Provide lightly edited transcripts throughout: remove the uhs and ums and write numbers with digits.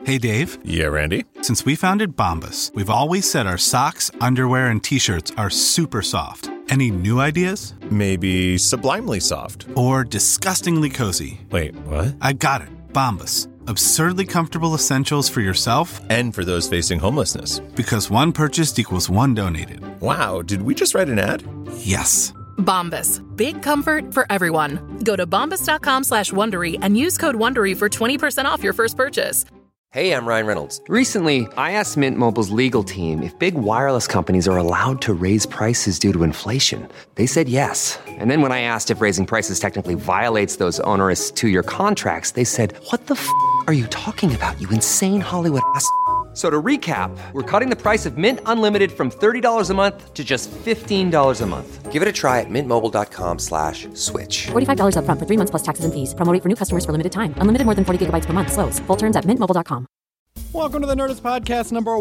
Hey, Dave. Yeah, Randy? Since we founded Bombas, we've always said our socks, underwear, and T-shirts are super soft. Any new ideas? Maybe sublimely soft. Or disgustingly cozy. Wait, what? I got it. Bombas. Absurdly comfortable essentials for yourself and for those facing homelessness. Because one purchased equals one donated. Wow, did we just write an ad? Yes. Bombas. Big comfort for everyone. Go to bombas.com/Wondery and use code WONDERY for 20% off your first purchase. Hey, I'm Ryan Reynolds. Recently, I asked Mint Mobile's legal team if big wireless companies are allowed to raise prices due to inflation. They said yes. And then when I asked if raising prices technically violates those onerous two-year contracts, they said, "What the f*** are you talking about, you insane Hollywood ass?" So to recap, we're cutting the price of Mint Unlimited from $30 a month to just $15 a month. Give it a try at mintmobile.com/switch. $45 up front for 3 months plus taxes and fees. Promo rate for new customers for limited time. Unlimited more than 40 gigabytes per month. Slows full terms at mintmobile.com. Welcome to the Nerdist Podcast number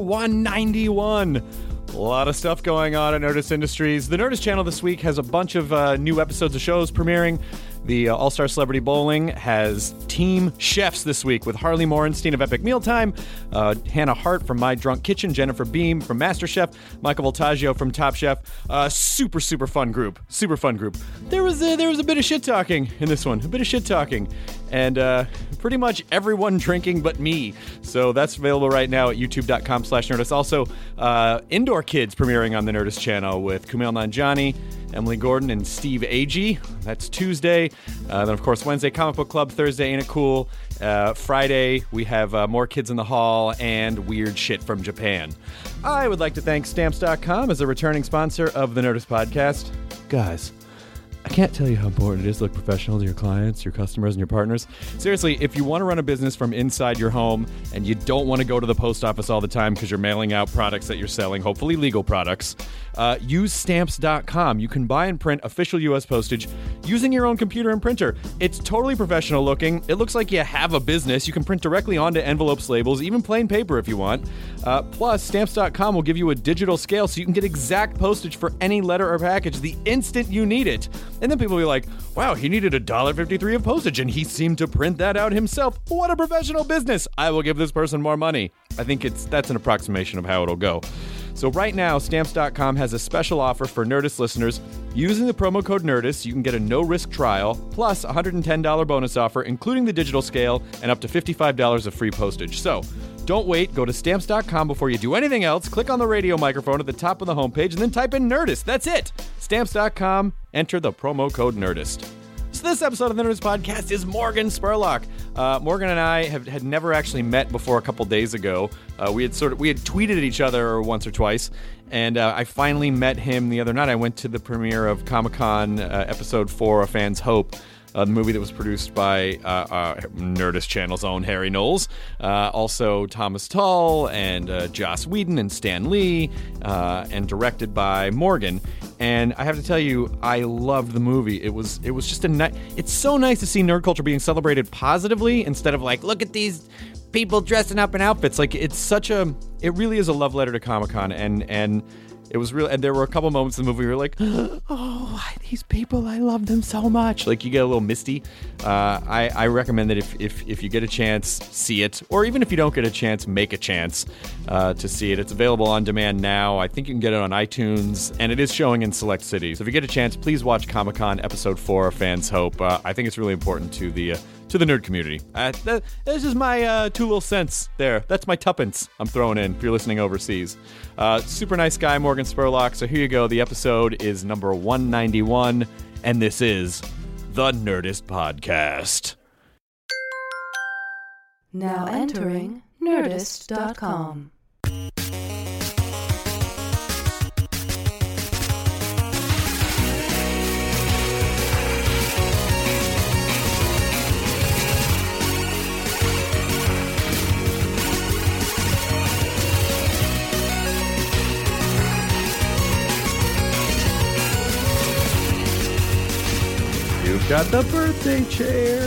191. A lot of stuff going on at Nerdist Industries. The Nerdist channel this week has a bunch of new episodes of shows premiering. The All-Star Celebrity Bowling has Team Chefs this week with Harley Morenstein of Epic Mealtime, Hannah Hart from My Drunk Kitchen, Jennifer Beam from MasterChef, Michael Voltaggio from Top Chef. Super fun group. Super fun group. There was a bit of shit-talking in this one. A bit of shit-talking. And pretty much everyone drinking but me. So that's available right now at youtube.com/Nerdist. Also, Indoor Kids premiering on the Nerdist channel with Kumail Nanjiani, Emily Gordon, and Steve Agee. That's Tuesday. Then, of course, Wednesday, Comic Book Club. Thursday, Ain't It Cool? Friday, we have More Kids in the Hall and Weird Shit from Japan. I would like to thank Stamps.com as a returning sponsor of the Nerdist Podcast. Guys, I can't tell you how important it is to look professional to your clients, your customers, and your partners. Seriously, if you want to run a business from inside your home and you don't want to go to the post office all the time because you're mailing out products that you're selling, hopefully legal products, use Stamps.com. You can buy and print official U.S. postage using your own computer and printer. It's totally professional looking. It looks like you have a business. You can print directly onto envelopes, labels, even plain paper if you want. Plus, Stamps.com will give you a digital scale so you can get exact postage for any letter or package the instant you need it. And then people will be like, wow, he needed $1.53 of postage and he seemed to print that out himself. What a professional business. I will give this person more money. I think that's an approximation of how it'll go. So right now, Stamps.com has a special offer for Nerdist listeners. Using the promo code NERDIST, you can get a no-risk trial, plus a $110 bonus offer, including the digital scale, and up to $55 of free postage. So don't wait. Go to Stamps.com before you do anything else. Click on the radio microphone at the top of the homepage, and then type in NERDIST. That's it. Stamps.com. Enter the promo code NERDIST. So this episode of the Nerdist Podcast is Morgan Spurlock. Morgan and I had never actually met before a couple days ago. We had tweeted at each other once or twice, and I finally met him the other night. I went to the premiere of Comic-Con Episode 4, A Fan's Hope, the movie that was produced by Nerdist Channel's own Harry Knowles, also Thomas Tull and Joss Whedon and Stan Lee, and directed by Morgan. And I have to tell you, I loved the movie. It was just it's so nice to see nerd culture being celebrated positively instead of like, look at these people dressing up in outfits. Like, it really is a love letter to Comic-Con, and it was real. And there were a couple moments in the movie where you're like, oh, these people, I love them so much. Like, you get a little misty. I recommend that if you get a chance, see it. Or even if you don't get a chance, make a chance to see it. It's available on demand now. I think you can get it on iTunes, and it is showing in select cities. If you get a chance, please watch Comic-Con Episode 4, A Fan's Hope. I think it's really important to the nerd community. That's just my 2 little cents there. That's my tuppence I'm throwing in if you're listening overseas. Super nice guy, Morgan Spurlock. So here you go. The episode is number 191, and this is the Nerdist Podcast. Now entering Nerdist.com. You've got the birthday chair.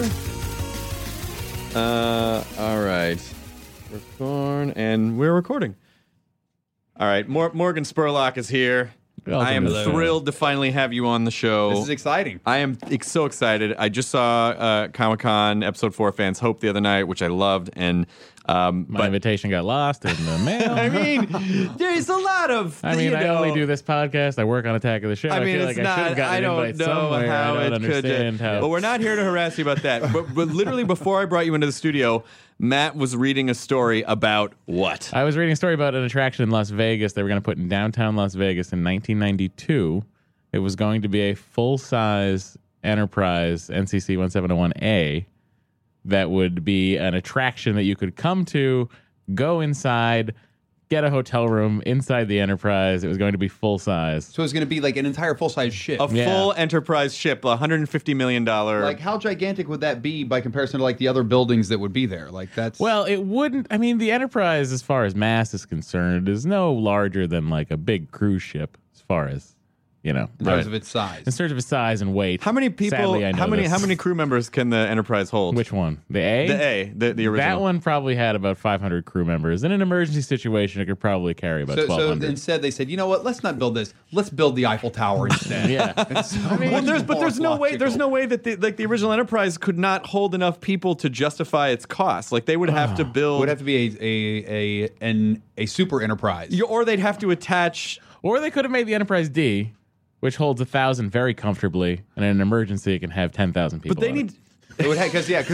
All right. Record, and we're recording. All right, Morgan Spurlock is here. I am thrilled to finally have you on the show. This is exciting. I am so excited. I just saw Comic-Con Episode 4 Fans Hope the other night, which I loved, and My invitation got lost in the mail. I mean, there's a lot of. I only do this podcast. I work on Attack of the Show. I mean, feel it's like not. I should have gotten I an don't invite know somewhere. how I don't it understand could. how. But we're not here to harass you about that. but literally, before I brought you into the studio, Matt was reading a story about what? I was reading a story about an attraction in Las Vegas they were going to put in downtown Las Vegas in 1992. It was going to be a full-size Enterprise NCC 1701A that would be an attraction that you could come to, go inside, get a hotel room inside the Enterprise. It was going to be full-size. So it's going to be like an entire full-size ship. A full Enterprise ship, $150 million. Like, how gigantic would that be by comparison to like the other buildings that would be there? Like, that's Well, it wouldn't. I mean, the Enterprise, as far as mass is concerned, is no larger than like a big cruise ship, as far as in terms of its size. In terms of its size and weight. How many people? Sadly, I know how this. many crew members can the Enterprise hold? Which one? The A? The A, the original. That one probably had about 500 crew members. In an emergency situation, it could probably carry about So 1,200. instead, they said, you know what? Let's not build this. Let's build the Eiffel Tower instead. Yeah. Well, there's no way. There's no way that the original Enterprise could not hold enough people to justify its cost. Like they would have to build. It would have to be a super Enterprise. Or they'd have to attach. Or they could have made the Enterprise D, which holds 1,000 very comfortably, and in an emergency, it can have 10,000 people. But they on need. it. It would have,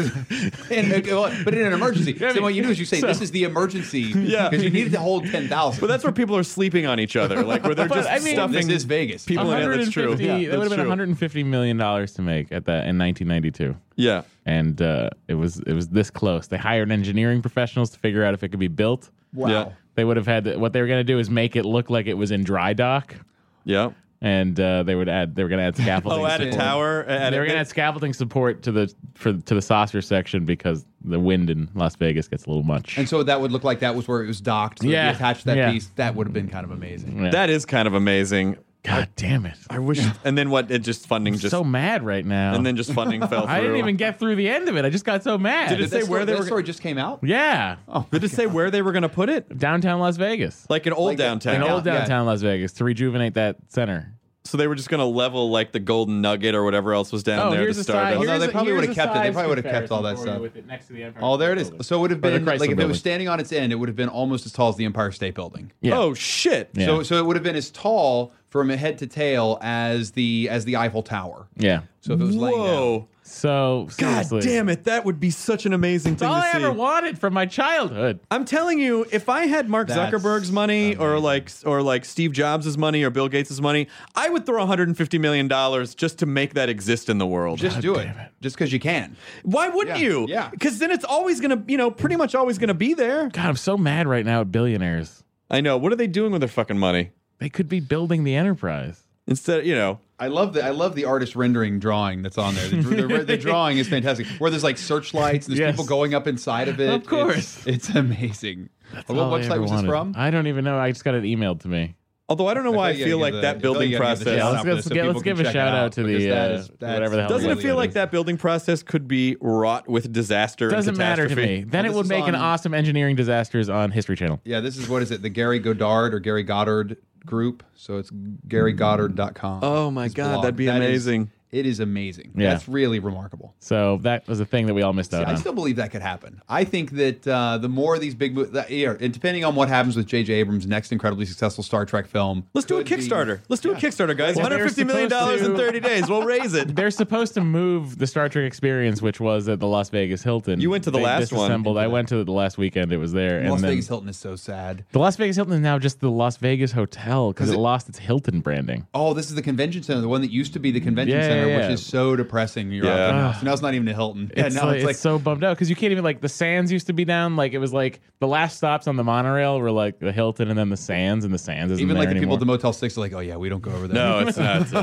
but in an emergency. So what you do is you say, this is the emergency. Yeah. Because you needed to hold 10,000. But that's where people are sleeping on each other, like where they're But, just I mean, stuffing. this is Vegas. People in it. That's true. That would have been $150 million to make at that in 1992. Yeah. And it was this close. They hired engineering professionals to figure out if it could be built. Wow. Yeah. They would have had what they were going to do is make it look like it was in dry dock. Yeah. And they were going to add scaffolding. Add a support. tower. They were going to add scaffolding support to the saucer section because the wind in Las Vegas gets a little much. And so that would look like that was where it was docked. So Yeah. if you attached that Yeah. piece, that would have been kind of amazing. Yeah. That is kind of amazing. God damn it! I wish. And then what? It just funding just. So mad right now. And then just funding fell through. I didn't even get through the end of it. I just got so mad. Did it say where they that were? story just came out? Yeah. Did it say where they were going to put it? Downtown Las Vegas. Like an old downtown. An old Yeah. downtown Las Vegas to rejuvenate that center. So they were just going to level like the Golden Nugget or whatever else was down there to here's a start. side. Oh, no, they probably here's would have a kept it. They size probably would have kept all that comparison stuff. with it next to the Empire Oh, there it State is. Building. So it would have Or the been, like, Chrysler if it Building. was standing on its end, it would have been almost as tall as the Empire State Building. Yeah. Oh shit! Yeah. So it would have been as tall from head to tail as the Eiffel Tower. Yeah. So if it was laying down. Whoa! So God seriously. damn it! That would be such an amazing It's thing all to I see. ever wanted from my childhood. I'm telling you, if I had Mark That's Zuckerberg's money or like Steve Jobs' money or Bill Gates' money, I would throw $150 million just to make that exist in the world. Just do it. Just because you can. Why wouldn't Yeah, you? yeah. Because then it's always gonna, pretty much always gonna be there. God, I'm so mad right now at billionaires. I know. What are they doing with their fucking money? They could be building the Enterprise. Instead, I love the artist rendering drawing that's on there. The drawing is fantastic. Where there's like searchlights, there's Yes. people going up inside of it. Of course. It's amazing. What All I website ever was this wanted. from? I don't even know. I just got it emailed to me. although I don't know why I thought you feel gotta like give that the- building I thought you gotta give the process. shout Yeah, out for this so people let's can give a check it shout out, out to because the that's whatever the hell. Doesn't the it feel website like is. that building process could be wrought with disaster? Doesn't and matter to catastrophe? me. Then Well, it would this is make an on- awesome engineering disasters on History Channel. Yeah, this is what is it? The Gary Goddard or Gary Goddard group. So it's GaryGoddard.com. Oh my His God, blog. that'd be That is- amazing. It is amazing. Yeah. That's really remarkable. So that was a thing that we all missed out I on. still believe that could happen. I think that the more of these big and depending on what happens with J.J. Abrams' next incredibly successful Star Trek film. Let's do a could be- Kickstarter. Let's do a Kickstarter, guys. Well, they're $150 million supposed in to- 30 days. We'll raise it. They're supposed to move the Star Trek Experience, which was at the Las Vegas Hilton. You went to the They last one. disassembled. I went to the last weekend. It was there. Las and then Vegas Hilton is so sad. the Las Vegas Hilton is now just the Las Vegas Hotel because it lost its Hilton branding. Oh, this is the convention center, the one that used to be the convention Yeah, center, yeah, which yeah. is so depressing. You're Yeah. out there now. So now it's not even a Hilton. It's, now like, it's so bummed out because you can't even like the Sands used to be down. Like it was like the last stops on the monorail were like the Hilton and then the Sands, and the Sands isn't even like there the people anymore. at the Motel 6 are like, oh yeah, we don't go over there. No, it's not.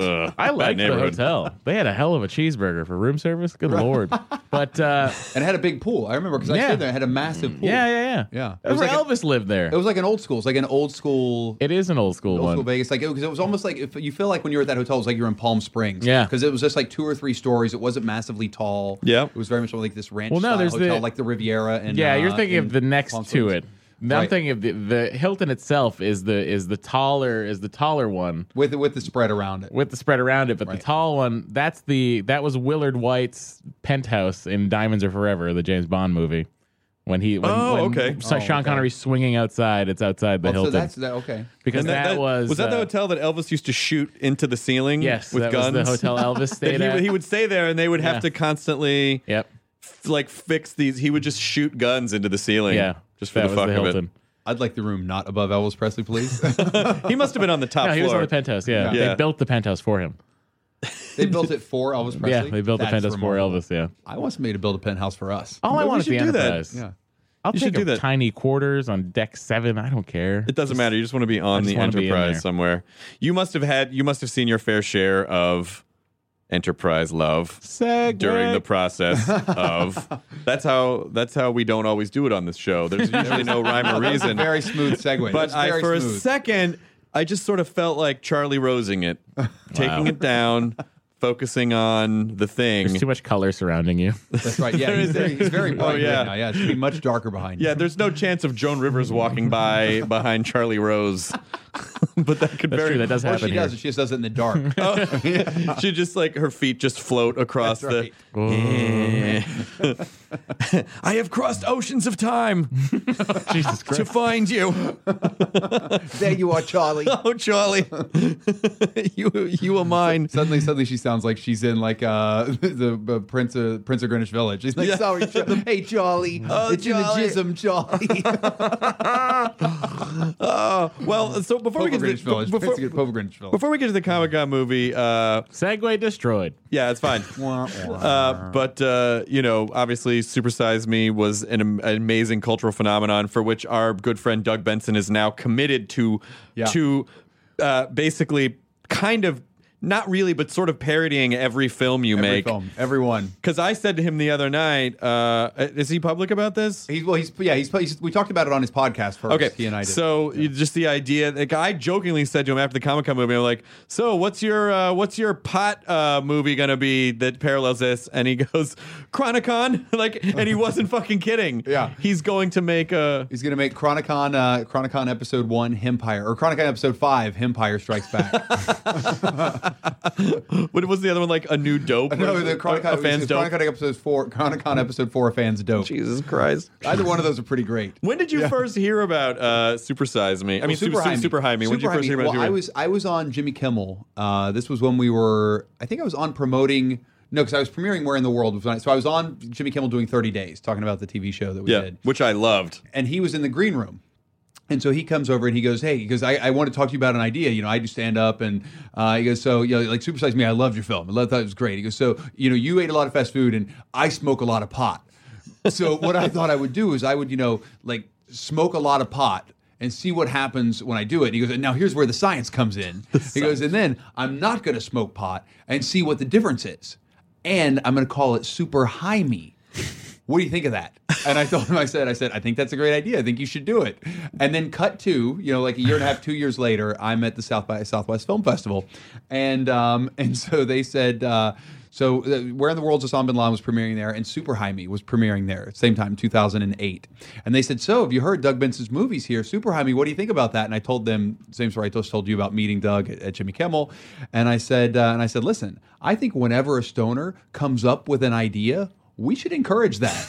I liked the neighborhood. hotel. They had a hell of a cheeseburger for room service. Good lord! But And it had a big pool. I remember because I Yeah. stayed there. It had a massive pool. yeah. Yeah. It That's was where like Elvis lived there. It was like an old school. It's like an old school. It is an old school Old one. school Vegas, like because it was almost like if you feel like when you were at that hotel, it was like you were in Palm Springs. Yeah. because it was just like 2 or 3 stories. It wasn't massively tall. Yeah. it was very much like this ranch Well, no, style there's hotel, the- like the Riviera. And Yeah, you're thinking in of the next Palm to Springs. it. I'm Right. thinking of the Hilton itself is the taller one with the spread around it. with the spread around it, but Right. the tall one that was Willard White's penthouse in Diamonds Are Forever, the James Bond movie. When okay. Sean Connery's swinging outside, it's outside the Hilton. So that's that. Okay. Because that was that the hotel that Elvis used to shoot into the ceiling? Yes, with that guns. was the hotel Elvis stayed at. He would stay there, and they would have to constantly fix these. He would just shoot guns into the ceiling. Yeah, just for the fuck of it. I'd like the room not above Elvis Presley, please. He must have been on the top floor. He was on the penthouse. Yeah, they built the penthouse for him. They built it for Elvis Presley? Yeah, they built the penthouse for Elvis. Yeah. I want somebody to build a penthouse for us. All I want is the Enterprise. Yeah. I'll take a tiny quarters on deck 7. I don't care. It doesn't matter. You just want to be on the Enterprise somewhere. You must have seen your fair share of Enterprise love during the process of. That's how we don't always do it on this show. There's usually no rhyme or reason. Very smooth segue. But for a second, I just sort of felt like Charlie Rosing it, taking it down. Focusing on the thing. There's too much color surrounding you. That's right. Yeah, he's very bright right now. Yeah, it should be much darker behind you. Yeah, there's no chance of Joan Rivers walking by behind Charlie Rose. But that could That's true. That does happen. She does. She just does it in the dark. She just her feet just float across That's I have crossed oceans of time Jesus Christ. to find you. There you are, Charlie. Oh, Charlie, you are mine. Suddenly she sounds like she's in the Prince of Greenwich Village. She's like, sorry, hey Charlie, it's Charlie. in the jism, Charlie. Well, so before we get to the Comic-Con movie, Segway destroyed. Yeah, it's fine. But obviously, Super Size Me was an amazing cultural phenomenon for which our good friend Doug Benson is now committed to basically kind of. Not really, but sort of parodying every film you make. Everyone. Because I said to him the other night, is he public about this? We talked about it on his podcast first. Okay, he and I did. So just the idea, I jokingly said to him after the Comic-Con movie, I'm like, so what's your pot movie gonna be that parallels this? And he goes, Chronicon, and he wasn't fucking kidding. Yeah, he's going to make Chronicon episode 1, Hempire, or Chronicon episode 5, Hempire Strikes Back. What was the other one? A New Dope? No, the Chronicon, a Fan's Dope. Chronicon episode 4, A Fan's Dope. Jesus Christ! Either one of those are pretty great. When did you first hear about Super Size Me? I mean, Super High Me. When did you first hear about it? I was on Jimmy Kimmel. This was when we were. I think I was on promoting. No, because I was premiering Where in the World. So I was on Jimmy Kimmel doing 30 Days, talking about the TV show that we did, which I loved. And he was in the green room. And so he comes over and he goes, hey, because I want to talk to you about an idea. I do stand up, and he goes, so, Super Size Me, I loved your film. I thought it was great. He goes, so, you ate a lot of fast food and I smoke a lot of pot. So what I thought I would do is I would, smoke a lot of pot and see what happens when I do it. And he goes, and now here's where the science comes in. He goes, and then I'm not going to smoke pot and see what the difference is. And I'm going to call it Super High Me. What do you think of that? And I told him, I said, I think that's a great idea. I think you should do it. And then cut to, a year and a half, 2 years later, I'm at the South by Southwest Film Festival. And so they said, Where in the World Osama Bin Laden was premiering there, and Super High Me was premiering there at the same time, 2008. And they said, so have you heard Doug Benson's movies here, Super High Me? What do you think about that? And I told them, same story I just told you about meeting Doug at Jimmy Kimmel. And I said, listen, I think whenever a stoner comes up with an idea, we should encourage that.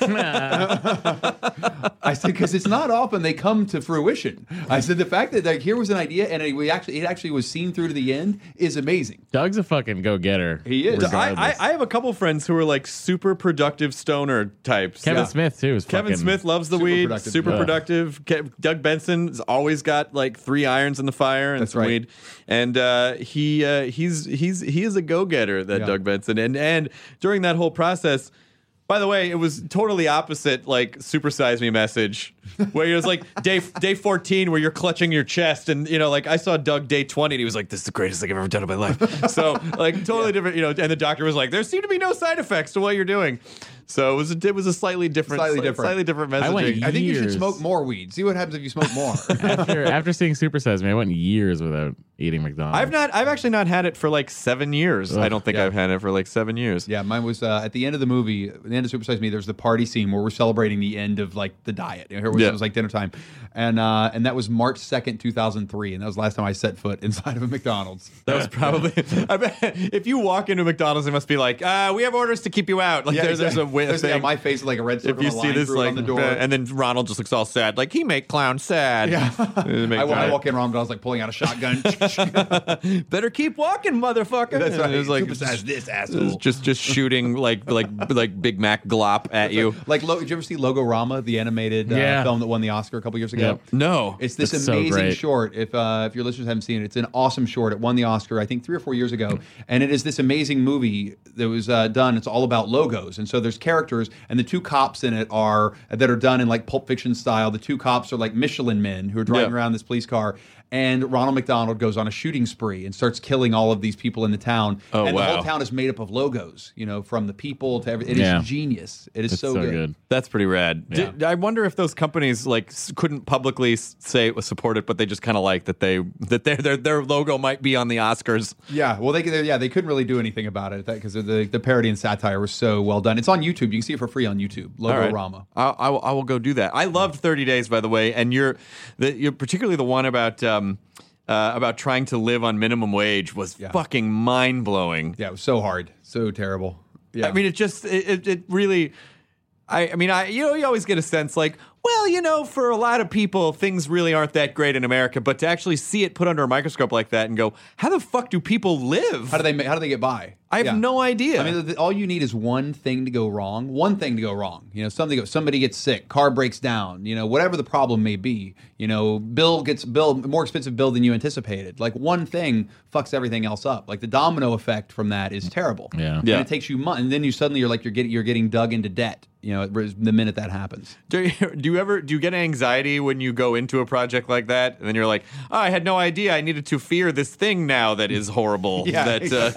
I said, because it's not often they come to fruition. I said, the fact that here was an idea and it actually was seen through to the end is amazing. Doug's a fucking go-getter. He is. I have a couple friends who are super productive stoner types. Kevin Smith, too. Kevin Smith loves the weed. Super productive. Doug Benson's always got 3 irons in the fire and some weed. And he is a go-getter, Doug Benson. And during that whole process, by the way, it was totally opposite, Super Size Me message, where it was day 14 where you're clutching your chest, and I saw Doug day 20 and he was like, this is the greatest thing I've ever done in my life. So totally different, and the doctor was like, there seem to be no side effects to what you're doing. So it was a slightly different messaging. I think you should smoke more weed. See what happens if you smoke more. after seeing Super Size Me, I went years without eating McDonald's. I've actually not had it for 7 years. Ugh, I don't think I've had it for 7 years. Yeah, mine was at the end of the movie, at the end of Super Size Me, there's the party scene where we're celebrating the end of the diet. Here So it was like dinner time. And that was March 2nd, 2003. And that was the last time I set foot inside of a McDonald's. That was probably. I bet if you walk into McDonald's, it must be like, we have orders to keep you out. Like there's a thing. Yeah, my face is like a red circle. If you see this, like on the door. and then Ronald just looks all sad, like he make clowns sad. Yeah. I walk in, Ronald, I was like pulling out a shotgun. Better keep walking, motherfucker. That's right. It was like this asshole. Just shooting like Big Mac glop at you. Like, did you ever see Logorama, the animated film that won the Oscar a couple years ago? No. It's this That's amazing so short. If your listeners haven't seen it, it's an awesome short. It won the Oscar, I think, 3 or 4 years ago. And it is this amazing movie that was done. It's all about logos. And so there's characters, and the two cops in it that are done in like Pulp Fiction style. The two cops are like Michelin men who are driving around this police car. And Ronald McDonald goes on a shooting spree and starts killing all of these people in the town. Oh, and wow. the whole town is made up of logos, from the people to everything. It is genius. It is so good. That's pretty rad. Yeah. I wonder if those companies couldn't publicly say it was supported, but they just kind of like that their logo might be on the Oscars. Yeah, well, they couldn't really do anything about it because the parody and satire was so well done. It's on YouTube. You can see it for free on YouTube. Logorama. I will go do that. I loved 30 Days, by the way, and you're particularly the one about trying to live on minimum wage was fucking mind blowing. Yeah, it was so hard, so terrible. Yeah, I mean, it really. You always get a sense like, well, for a lot of people, things really aren't that great in America. But to actually see it put under a microscope like that and go, how the fuck do people live? How do they get by? I have no idea. I mean, all you need is one thing to go wrong. One thing to go wrong. Somebody gets sick, car breaks down. Whatever the problem may be. Bill more expensive bill than you anticipated. Like one thing fucks everything else up. Like the domino effect from that is terrible. Yeah. And it takes you months, and then you're getting dug into debt. The minute that happens. Do you get anxiety when you go into a project like that, and then you're like, oh, I had no idea I needed to fear this thing now that is horrible. Yeah.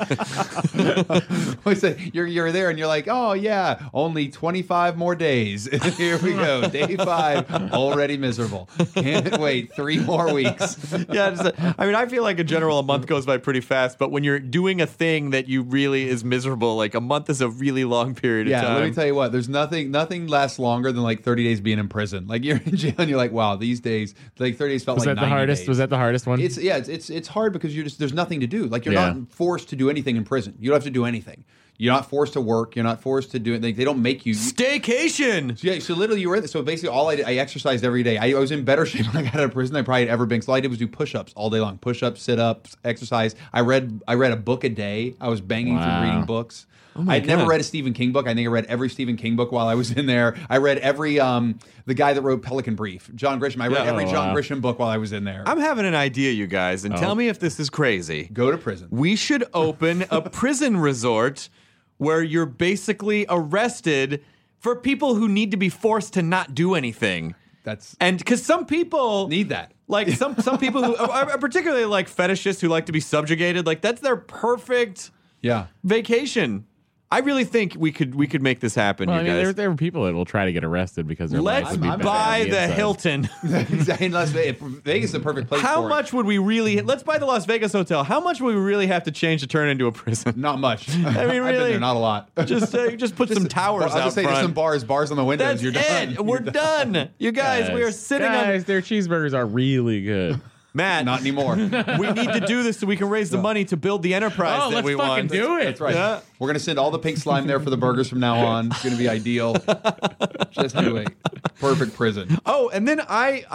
You're there and you're like, oh yeah, only 25 more days. Here we go, day 5, already miserable. Can't wait 3 more weeks. Yeah, I feel like in general a month goes by pretty fast, but when you're doing a thing that you really is miserable, like a month is a really long period of time. Yeah, let me tell you what, there's nothing lasts longer than like 30 days being in prison. Like you're in jail and you're like, wow, these days, like 30 days felt like 90 days. Was that the hardest one? It's hard because there's nothing to do. Like you're not forced to do anything in prison. You don't have to do anything. You're not forced to work. You're not forced to do it. They don't make you. Staycation! So literally you were so basically all I did, I exercised every day. I was in better shape when I got out of prison than I probably had ever been. So all I did was do push-ups all day long. Push-ups, sit-ups, exercise. I read a book a day. I was banging through reading books. I'd never read a Stephen King book. I think I read every Stephen King book while I was in there. I read every the guy that wrote Pelican Brief, John Grisham. I read every John Grisham book while I was in there. I'm having an idea, you guys, and tell me if this is crazy. Go to prison. We should open a prison resort where you're basically arrested for people who need to be forced to not do anything. And because some people need that. Like some people who are particularly like fetishists who like to be subjugated, like that's their perfect vacation. I really think we could make this happen, Well, you guys. there are people that will try to get arrested because they're Let's buy the Hilton. Exactly. Vegas is the perfect place How for much would we really... Let's buy the Las Vegas hotel. How much would we really have to change to turn into a prison? Not much. I mean, I've been really, there, not a lot. Just put some towers out front. I was going to say, just some bars on the windows. That's You're done. it. We're done. You guys, we are sitting on... Their cheeseburgers are really good. Matt, not anymore. We need to do this so we can raise the money to build the enterprise that we want. Do it. That's right. Yeah. We're going to send all the pink slime there for the burgers from now on. It's going to be ideal. Just do it. Perfect prison. Oh, and then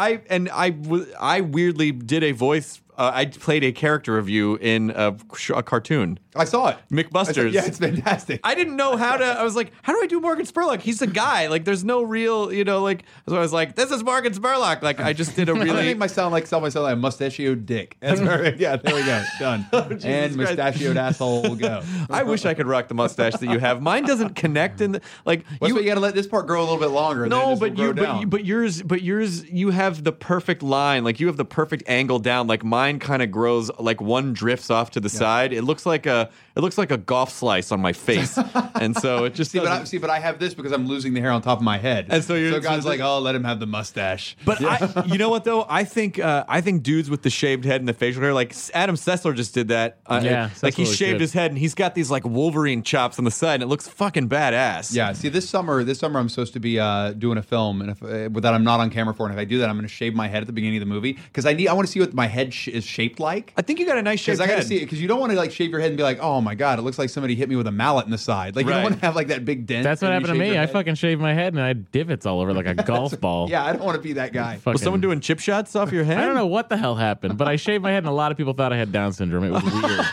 I weirdly did a voice. I played a character of you in a cartoon. I saw it. McBusters. Yeah, it's fantastic. I didn't know how to. I was like, how do I do Morgan Spurlock? He's a guy. Like, there's no real, so I was like, this is Morgan Spurlock. Like, I just did a really. I make myself like a mustachioed dick. That's perfect. Yeah, there we go. Done. And mustachioed asshole will go. I wish I could rock the mustache that you have. Mine doesn't connect in the you got to let this part grow a little bit longer. No, but yours, you have the perfect line. Like you have the perfect angle down. Like mine line kind of grows, like one drifts off to the side. It looks like a golf slice on my face, and so it just but I have this because I'm losing the hair on top of my head, and so God's like, oh, let him have the mustache. But you know what though? I think dudes with the shaved head and the facial hair, like Adam Sessler just did that. Like he shaved his head and he's got these like Wolverine chops on the side, and it looks fucking badass. Yeah. See, this summer I'm supposed to be doing a film, and that I'm not on camera for. And if I do that, I'm going to shave my head at the beginning of the movie because I want to see what my head is shaped like. I think you got a nice shaved head. I got to see it because you don't want to like shave your head and be like, oh my god, it looks like somebody hit me with a mallet in the side. Like you don't want to have like that big dent. That's what happened to me. I fucking shaved my head and I had divots all over like a golf ball. Yeah, I don't want to be that guy. Was someone doing chip shots off your head? I don't know what the hell happened, but I shaved my head and a lot of people thought I had Down syndrome. It was weird.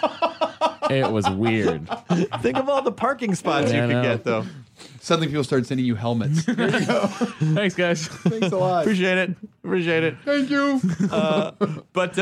It was weird. Think of all the parking spots you could get though. Suddenly people started sending you helmets. Here you go. Thanks, guys. Thanks a lot. Appreciate it. Thank you. But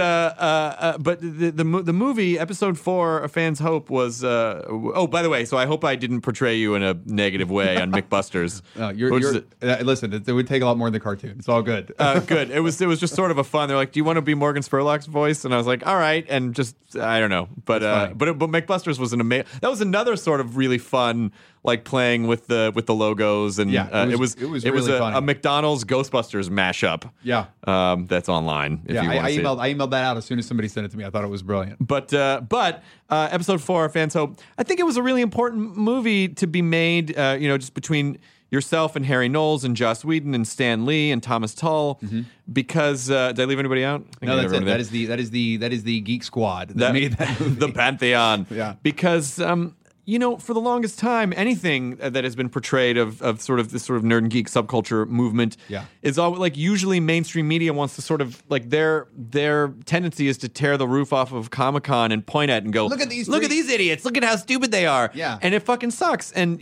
the movie episode 4, A Fan's Hope was. By the way, so I hope I didn't portray you in a negative way on MythBusters. Listen, it would take a lot more than the cartoon. It's all good. Good. It was just sort of a fun. They're like, "Do you want to be Morgan Spurlock's voice?" And I was like, "All right." And just I don't know, but MythBusters was an amazing. That was another sort of really fun. Like playing with the logos and it was really a McDonald's Ghostbusters mashup. Yeah, that's online. If you want to see it. I emailed that out as soon as somebody sent it to me. I thought it was brilliant. But episode 4, Fans Hope. I think it was a really important movie to be made. Just between yourself and Harry Knowles and Joss Whedon and Stan Lee and Thomas Tull. Because did I leave anybody out? No, that's it. That is the Geek Squad that made that movie. The Pantheon. Yeah, because. For the longest time, anything that has been portrayed of sort of this sort of nerd and geek subculture movement is all like usually mainstream media wants to sort of like their tendency is to tear the roof off of Comic-Con and point at and go, look at these idiots, look at how stupid they are. Yeah. And it fucking sucks. And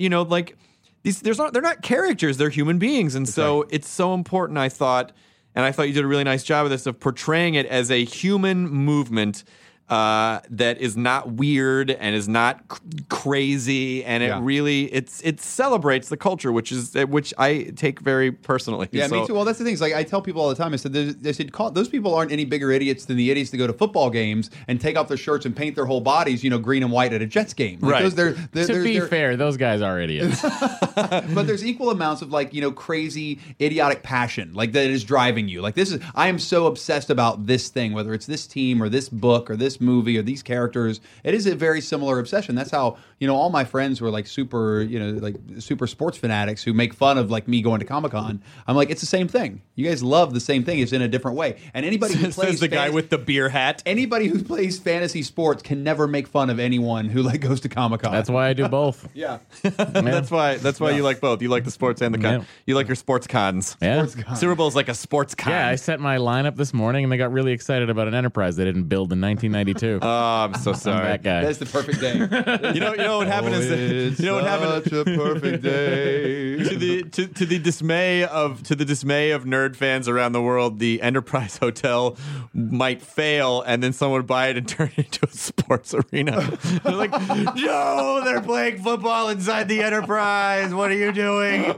they're not characters, they're human beings. And it's so important, I thought you did a really nice job of this, of portraying it as a human movement that is not weird and is not crazy, and it celebrates the culture, which I take very personally. Yeah, me too. Well, that's the thing. Is like I tell people all the time. I said those people aren't any bigger idiots than the idiots that go to football games and take off their shirts and paint their whole bodies, green and white at a Jets game. Like right. To be fair, those guys are idiots. But there's equal amounts of crazy, idiotic passion that is driving you. Like I am so obsessed about this thing, whether it's this team or this book or this movie or these characters. It is a very similar obsession. That's how all my friends who are super sports fanatics who make fun of me going to Comic-Con. I'm like, it's the same thing. You guys love the same thing. It's in a different way. And anybody who plays guy with the beer hat. Anybody who plays fantasy sports can never make fun of anyone who goes to Comic-Con. That's why I do both. Yeah. That's why you like both. You like the sports and the con. Yeah. You like your sports cons. Yeah. Super Bowl is like a sports con. Yeah, I set my lineup this morning and they got really excited about an Enterprise they didn't build in 1992. Oh, I'm so sorry. I'm that guy. That's the perfect day. You know what happened is what happened. Such a perfect day. to the dismay of nerd fans around the world, the Enterprise Hotel might fail, and then someone would buy it and turn it into a sports arena. They're like, no, they're playing football inside the Enterprise. What are you doing?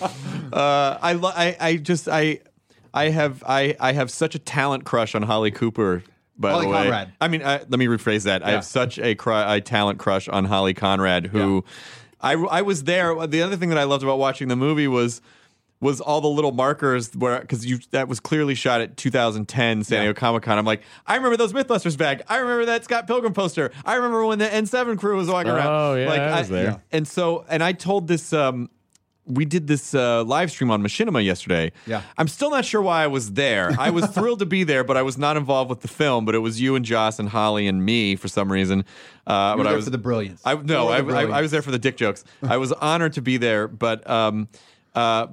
I have such a talent crush on Holly Cooper. By the way, Conrad. I mean, let me rephrase that. Yeah. I have such a talent crush on Holly Conrad, who I was there. The other thing that I loved about watching the movie was all the little markers because that was clearly shot at 2010 San Diego Comic-Con. I'm like, I remember those Mythbusters bag. I remember that Scott Pilgrim poster. I remember when the N7 crew was walking around. Oh yeah, I was there. And I told this. We did this live stream on Machinima yesterday. Yeah. I'm still not sure why I was there. I was thrilled to be there, but I was not involved with the film. But it was you and Joss and Holly and me for some reason. I was for the brilliance. I was there for the dick jokes. I was honored to be there, but I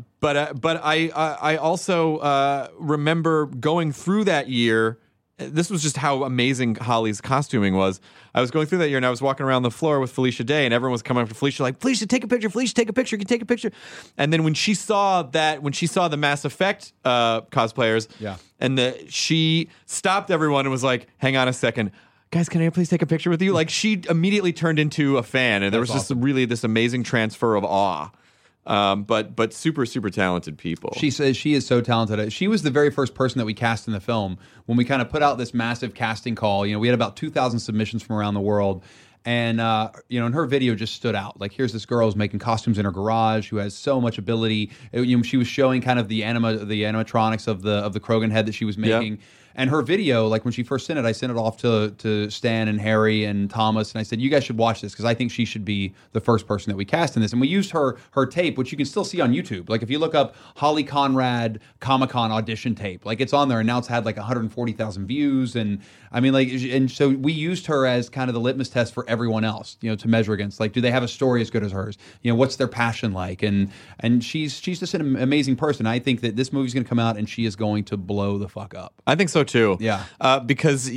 also remember going through that year. This was just how amazing Holly's costuming was. I was going through that year and I was walking around the floor with Felicia Day, and everyone was coming up to Felicia like, Felicia, take a picture. Felicia, take a picture. You can take a picture. And then when she saw the Mass Effect cosplayers, and she stopped everyone and was like, hang on a second. Guys, can I please take a picture with you? Like, she immediately turned into a fan, and there was just this amazing transfer of awe. But super, super talented people. She says she is so talented. She was the very first person that we cast in the film when we kind of put out this massive casting call. We had about 2,000 submissions from around the world. And, and her video just stood out. Like, here's this girl who's making costumes in her garage who has so much ability. She was showing kind of the animatronics of the Krogan head that she was making. Yep. And her video, like when she first sent it, I sent it off to Stan and Harry and Thomas, and I said, you guys should watch this because I think she should be the first person that we cast in this. And we used her tape, which you can still see on YouTube. Like if you look up Holly Conrad Comic-Con audition tape, like it's on there, and now it's had like 140,000 views. And I mean, and so we used her as kind of the litmus test for everyone else, to measure against. Like, do they have a story as good as hers? What's their passion like? And she's just an amazing person. I think that this movie's going to come out and she is going to blow the fuck up. I think so too. Yeah. Because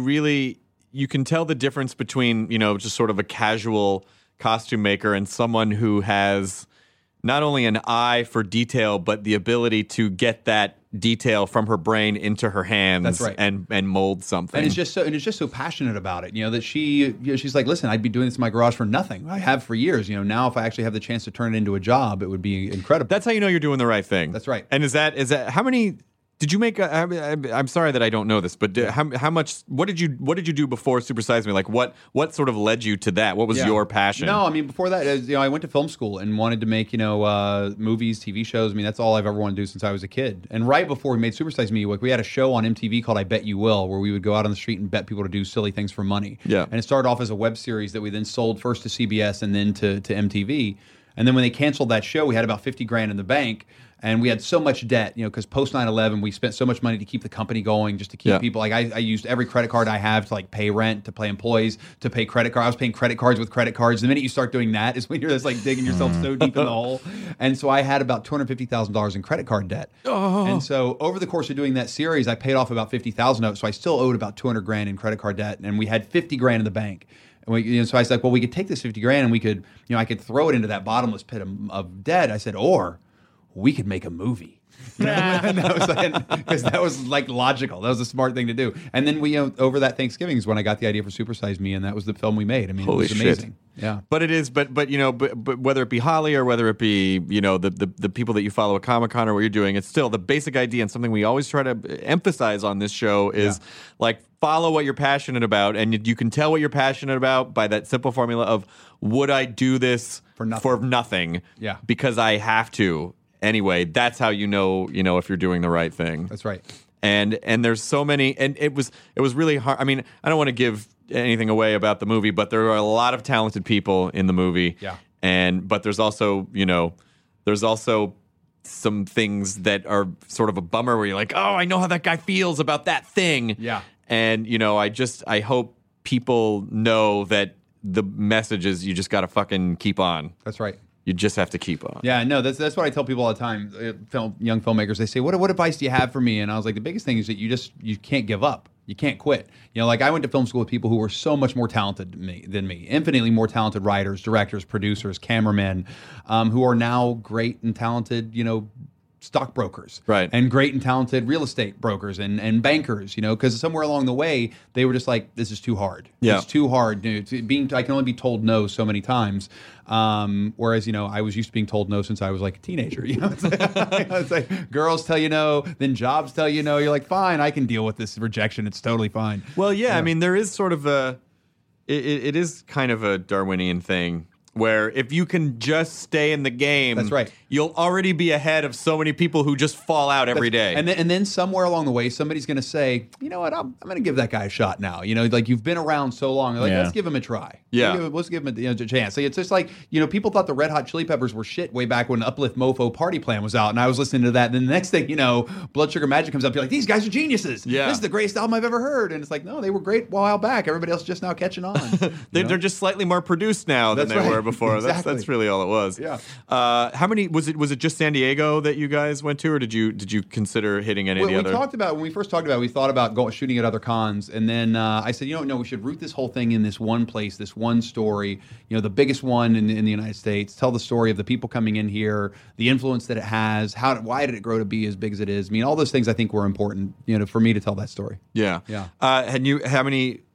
you can tell the difference between, just sort of a casual costume maker and someone who has not only an eye for detail, but the ability to get that detail from her brain into her hands. That's right. and mold something. And it's just so passionate about it, that she's like, listen, I'd be doing this in my garage for nothing. I have for years. Now if I actually have the chance to turn it into a job, it would be incredible. That's how you know you're doing the right thing. That's right. And is that how many did you make? I'm sorry that I don't know this, but how much? What did you do before Super Size Me? Like what sort of led you to that? What was your passion? No, I mean before that, I went to film school and wanted to make movies, TV shows. I mean that's all I've ever wanted to do since I was a kid. And right before we made Super Size Me, we had a show on MTV called I Bet You Will, where we would go out on the street and bet people to do silly things for money. Yeah. And it started off as a web series that we then sold first to CBS and then to MTV. And then when they canceled that show, we had about $50,000 in the bank. And we had so much debt, because post 9/11, we spent so much money to keep the company going, just to keep people. Like I used every credit card I have to like pay rent, to pay employees, to pay credit cards. I was paying credit cards with credit cards. The minute you start doing that is when you're just like digging yourself so deep in the hole. And so I had about $250,000 in credit card debt. Oh. And so over the course of doing that series, I paid off about $50,000 of it. So I still owed about $200,000 in credit card debt, and we had $50,000 in the bank. And so I was like, well, we could take this $50,000 and we could, I could throw it into that bottomless pit of debt. I said, or we could make a movie. And because that was like logical. That was a smart thing to do. And then we over that Thanksgiving is when I got the idea for Super Size Me, and that was the film we made. I mean, holy it was amazing. Shit. Yeah. But it is. But whether it be Holly or whether it be the people that you follow at Comic-Con or what you're doing, it's still the basic idea, and something we always try to emphasize on this show is like follow what you're passionate about, and you can tell what you're passionate about by that simple formula of would I do this for nothing? Yeah. Because I have to. Anyway, that's how you know if you're doing the right thing. That's right. And there's so many, and it was really hard. I mean, I don't want to give anything away about the movie, but there are a lot of talented people in the movie. Yeah. But there's also some things that are sort of a bummer where you're like, oh, I know how that guy feels about that thing. Yeah. And I hope people know that the message is you just got to fucking keep on. That's right. You just have to keep on. Yeah, no, that's what I tell people all the time. Young filmmakers, they say, "What advice do you have for me?" And I was like, the biggest thing is that you can't give up. You can't quit. Like I went to film school with people who were so much more talented than me, infinitely more talented writers, directors, producers, cameramen, who are now great and talented, stockbrokers, right, and great and talented real estate brokers and bankers, because somewhere along the way they were just like, this is too hard. Yeah. It's too hard. I can only be told no so many times. Whereas I was used to being told no since I was like a teenager. It's like girls tell you no, then jobs tell you no. You're like, fine, I can deal with this rejection. It's totally fine. Well, yeah. I mean, there is sort of it is kind of a Darwinian thing. Where if you can just stay in the game, that's right, you'll already be ahead of so many people who just fall out every day. And then somewhere along the way, somebody's going to say, you know what, I'm going to give that guy a shot now. Like you've been around so long, like let's give him a try. Yeah, let's give him a chance. So it's just like people thought the Red Hot Chili Peppers were shit way back when Uplift Mofo Party Plan was out, and I was listening to that. And then the next thing Blood Sugar Magic comes up, you're like, these guys are geniuses. Yeah, this is the greatest album I've ever heard. And it's like, no, they were great a while back. Everybody else is just now catching on. They're just slightly more produced now than they were before. Exactly. That's really all it was. Yeah. How many was it just San Diego that you guys went to, or did you consider hitting any of the other? When we first talked about it, we thought about shooting at other cons, and then I said, no, we should root this whole thing in this one place, this one story, the biggest one in the United States. Tell the story of the people coming in here, the influence that it has, why did it grow to be as big as it is? I mean, all those things I think were important, for me to tell that story. Yeah. Yeah. How many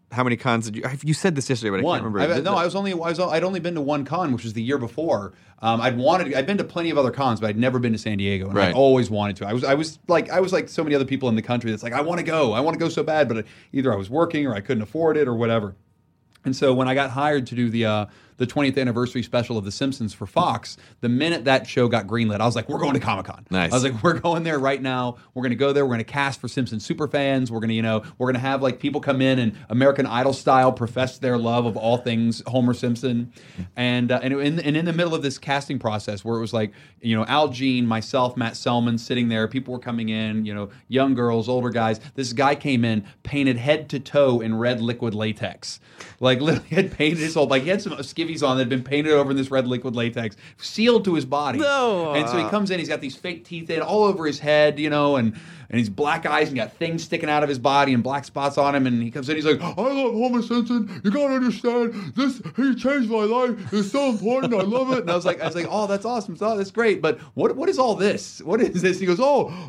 how many cons did you? You said this yesterday, but I can't remember. I'd only been to one con, which was the year before. I'd been to plenty of other cons, but I'd never been to San Diego, and I always wanted to. I was like so many other people in the country that's like, I want to go so bad, but either I was working or I couldn't afford it or whatever. And so when I got hired to do the 20th anniversary special of The Simpsons for Fox, the minute that show got greenlit, I was like, we're going to Comic-Con. Nice. I was like, we're going there right now. We're going to go there. We're going to cast for Simpsons super fans. We're going to have like people come in and American Idol style profess their love of all things Homer Simpson. And in the middle of this casting process where it was like, Al Jean, myself, Matt Selman sitting there, people were coming in, young girls, older guys. This guy came in painted head to toe in red liquid latex. Like literally had painted his whole, like he had some skivvies on that had been painted over in this red liquid latex, sealed to his body. No. And so he comes in, he's got these fake teeth in all over his head, and he's black eyes and got things sticking out of his body and black spots on him. And he comes in, he's like, I love Homer Simpson. You gotta understand this. He changed my life. It's so important. I love it. And I was like, oh, that's awesome. That's great. But what is all this? What is this? He goes,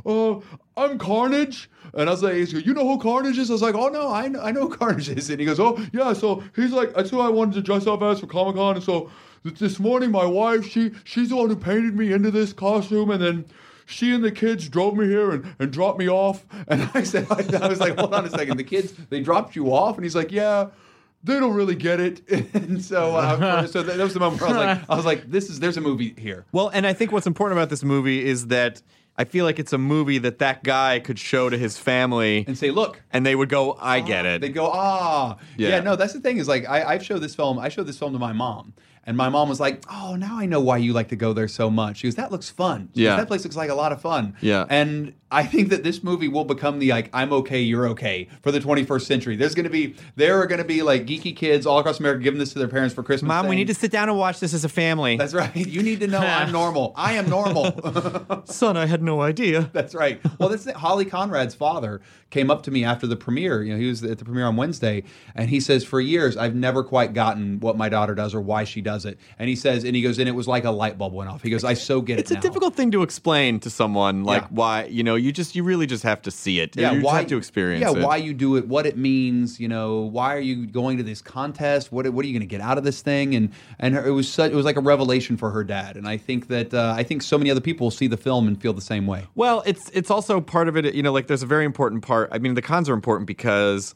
I'm Carnage. And I was like, you know who Carnage is? I was like, oh no, I know who Carnage is. And he goes, oh yeah. So he's like, that's who I wanted to dress up as for Comic-Con. And so this morning, my wife, she's the one who painted me into this costume, and then she and the kids drove me here and dropped me off. And I was like, hold on a second. The kids, they dropped you off? And he's like, yeah, they don't really get it. And so that was the moment where I was like, there's a movie here. Well, and I think what's important about this movie is that I feel like it's a movie that guy could show to his family and say, look. And they would go, I get it. They'd go, Yeah, no, that's the thing is like, I showed this film to my mom. And my mom was like, oh, now I know why you like to go there so much. She goes, that looks fun. She goes, that place looks like a lot of fun. Yeah. And I think that this movie will become the like, I'm okay, you're okay for the 21st century. There are going to be like geeky kids all across America giving this to their parents for Christmas. Mom, we need to sit down and watch this as a family. That's right. You need to know I'm normal. I am normal. Son, I had no idea. That's right. Well, Holly Conrad's father came up to me after the premiere. He was at the premiere on Wednesday, and he says, for years, I've never quite gotten what my daughter does or why she does it. And he goes, and it was like a light bulb went off. He goes, I so get it now. It's a difficult thing to explain to someone, like why, you really just have to see it. Yeah, you just have to experience it. Yeah, why you do it, what it means, why are you going to this contest? What are you going to get out of this thing? And it was like a revelation for her dad. And I think that so many other people will see the film and feel the same way. Well, it's also part of it, like there's a very important part. I mean, the cons are important because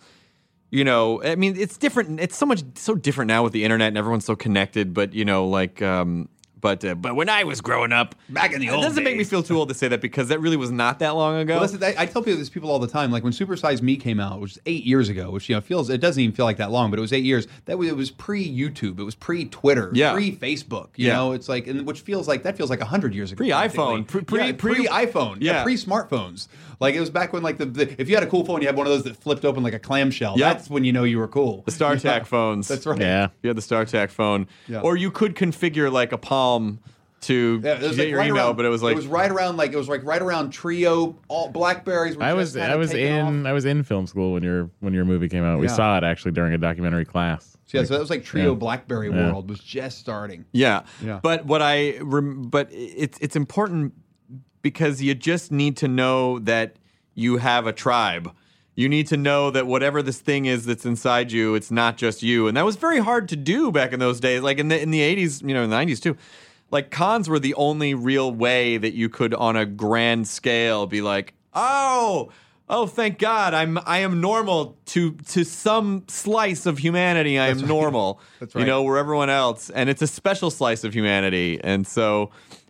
it's different. It's so different now with the internet and everyone's so connected. But but when I was growing up, back in the old days, it doesn't make me feel too old to say that because that really was not that long ago. Well, I tell people all the time, like when Super Size Me came out, which was 8 years ago, which it doesn't even feel like that long, but it was 8 years. It was pre-YouTube, it was pre-Twitter, pre-Facebook. You know, it's like, which feels like 100 years ago. Pre-iPhone, pre-iPhone, pre-smartphones. Like it was back when if you had a cool phone, you had one of those that flipped open like a clamshell. Yep. That's when you were cool. The StarTAC phones. That's right. Yeah, you had the StarTAC phone, or you could configure like a Palm to get your email, but it was right around Trio, all Blackberries. I was in film school when your movie came out. We saw it actually during a documentary class. So that was like Trio Blackberry world was just starting. Yeah. But it's important because you just need to know that you have a tribe. You need to know that whatever this thing is that's inside you, it's not just you. And that was very hard to do back in those days, like in the 80s, in the 90s too. Like cons were the only real way that you could on a grand scale be like, oh, thank God, I am normal to some slice of humanity. I am normal. That's right. Where everyone else, and it's a special slice of humanity. And so,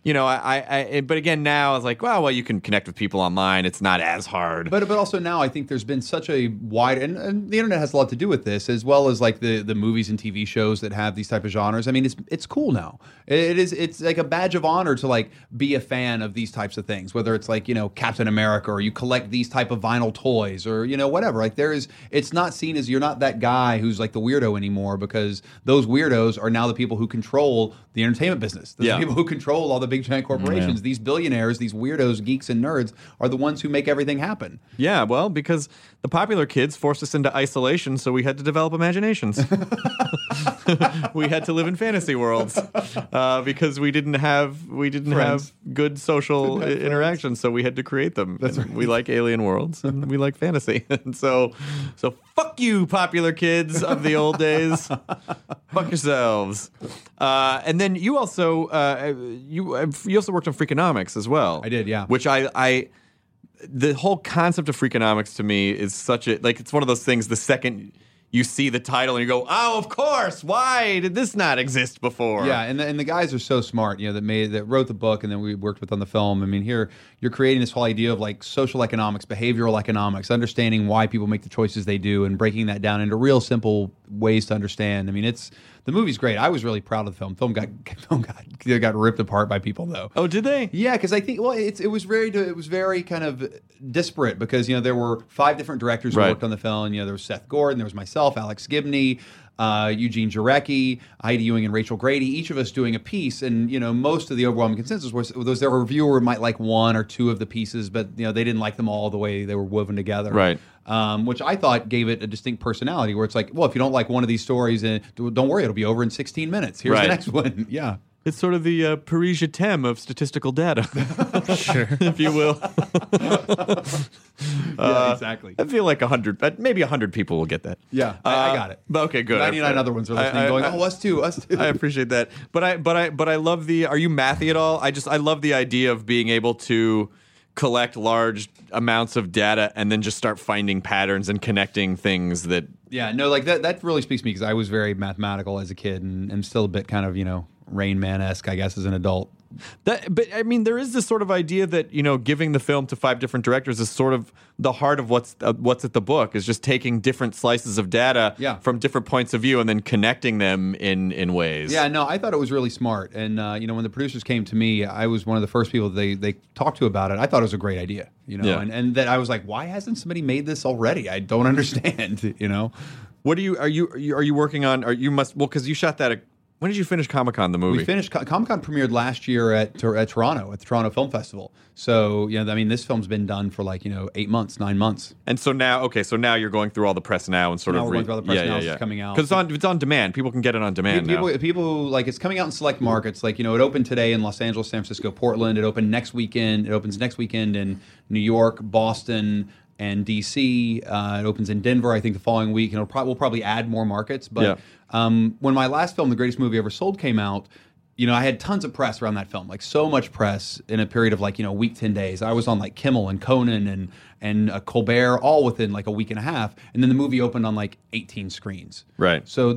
but again, now it's like, well, you can connect with people online. It's not as hard. But also now, I think there's been such a wide, and the internet has a lot to do with this, as well as like the movies and TV shows that have these type of genres. I mean, it's cool now. It's like a badge of honor to like be a fan of these types of things, whether it's like Captain America or you collect these type of vinyl toys or whatever. Like it's not seen as you're not that guy who's like the weirdo anymore, because those weirdos are now the people who control the entertainment business. Those are the people who control all the big giant corporations. These billionaires, these weirdos, geeks, and nerds are the ones who make everything happen. Yeah, well, because the popular kids forced us into isolation, so we had to develop imaginations. We had to live in fantasy worlds because we didn't have good social interactions, so we had to create them. That's right. We like alien worlds and we like fantasy, and so fuck you, popular kids of the old days. Fuck yourselves. And then you also you also worked on Freakonomics as well. I did, yeah. Which I the whole concept of Freakonomics to me is such a it's one of those things. The second you see the title and you go, oh, of course. Why did this not exist before? Yeah, and the guys are so smart, that wrote the book and then we worked with on the film. I mean, here you're creating this whole idea of like social economics, behavioral economics, understanding why people make the choices they do, and breaking that down into real simple ways to understand. I mean, the movie's great. I was really proud of the film. Film got ripped apart by people though. Oh, did they? Yeah, because I think it was very kind of disparate because there were 5 different directors who worked on the film. There was Seth Gordon, there was myself, Alex Gibney, Eugene Jarecki, Heidi Ewing, and Rachel Grady. Each of us doing a piece, and most of the overwhelming consensus was there a reviewer might like 1 or 2 of the pieces, but they didn't like them all the way they were woven together. Right. Which I thought gave it a distinct personality, where it's like, well, if you don't like one of these stories, don't worry, it'll be over in 16 minutes. Here's the next one. Yeah. It's sort of the Paris je t'aime of statistical data, sure, if you will. Yeah, exactly. I feel like 100, maybe 100 people will get that. Yeah, I got it. But okay, good. 99 other ones are listening, going, "Oh, us too, us too." I appreciate that. But I love the. Are you mathy at all? I love the idea of being able to collect large amounts of data and then just start finding patterns and connecting things that. Yeah, no, like that really speaks to me because I was very mathematical as a kid and still a bit kind of Rain Man-esque, I guess, as an adult. But I mean, there is this sort of idea that giving the film to 5 different directors is sort of the heart of what's at the book, is just taking different slices of data from different points of view and then connecting them in ways. Yeah, no, I thought it was really smart. And when the producers came to me, I was one of the first people they talked to about it. I thought it was a great idea, and that I was like, why hasn't somebody made this already? I don't understand, What are you working on? Because you shot that. When did you finish Comic-Con, the movie? We finished Comic-Con premiered last year at Toronto, at the Toronto Film Festival. So, this film's been done for 8 months, 9 months. And so now you're going through all the press now and sort now of... we're going through all the press now. It's coming out. Because it's on demand. People can get it on demand now. People, it's coming out in select markets. It opened today in Los Angeles, San Francisco, Portland. It opened next weekend. It opens next weekend in New York, Boston, and DC. It opens in Denver, I think, the following week, and we'll probably add more markets. But when my last film, The Greatest Movie Ever Sold, came out, I had tons of press around that film, so much press in a period of a week, 10 days. I was on Kimmel and Conan and Colbert, all within a week and a half, and then the movie opened on 18 screens. Right. So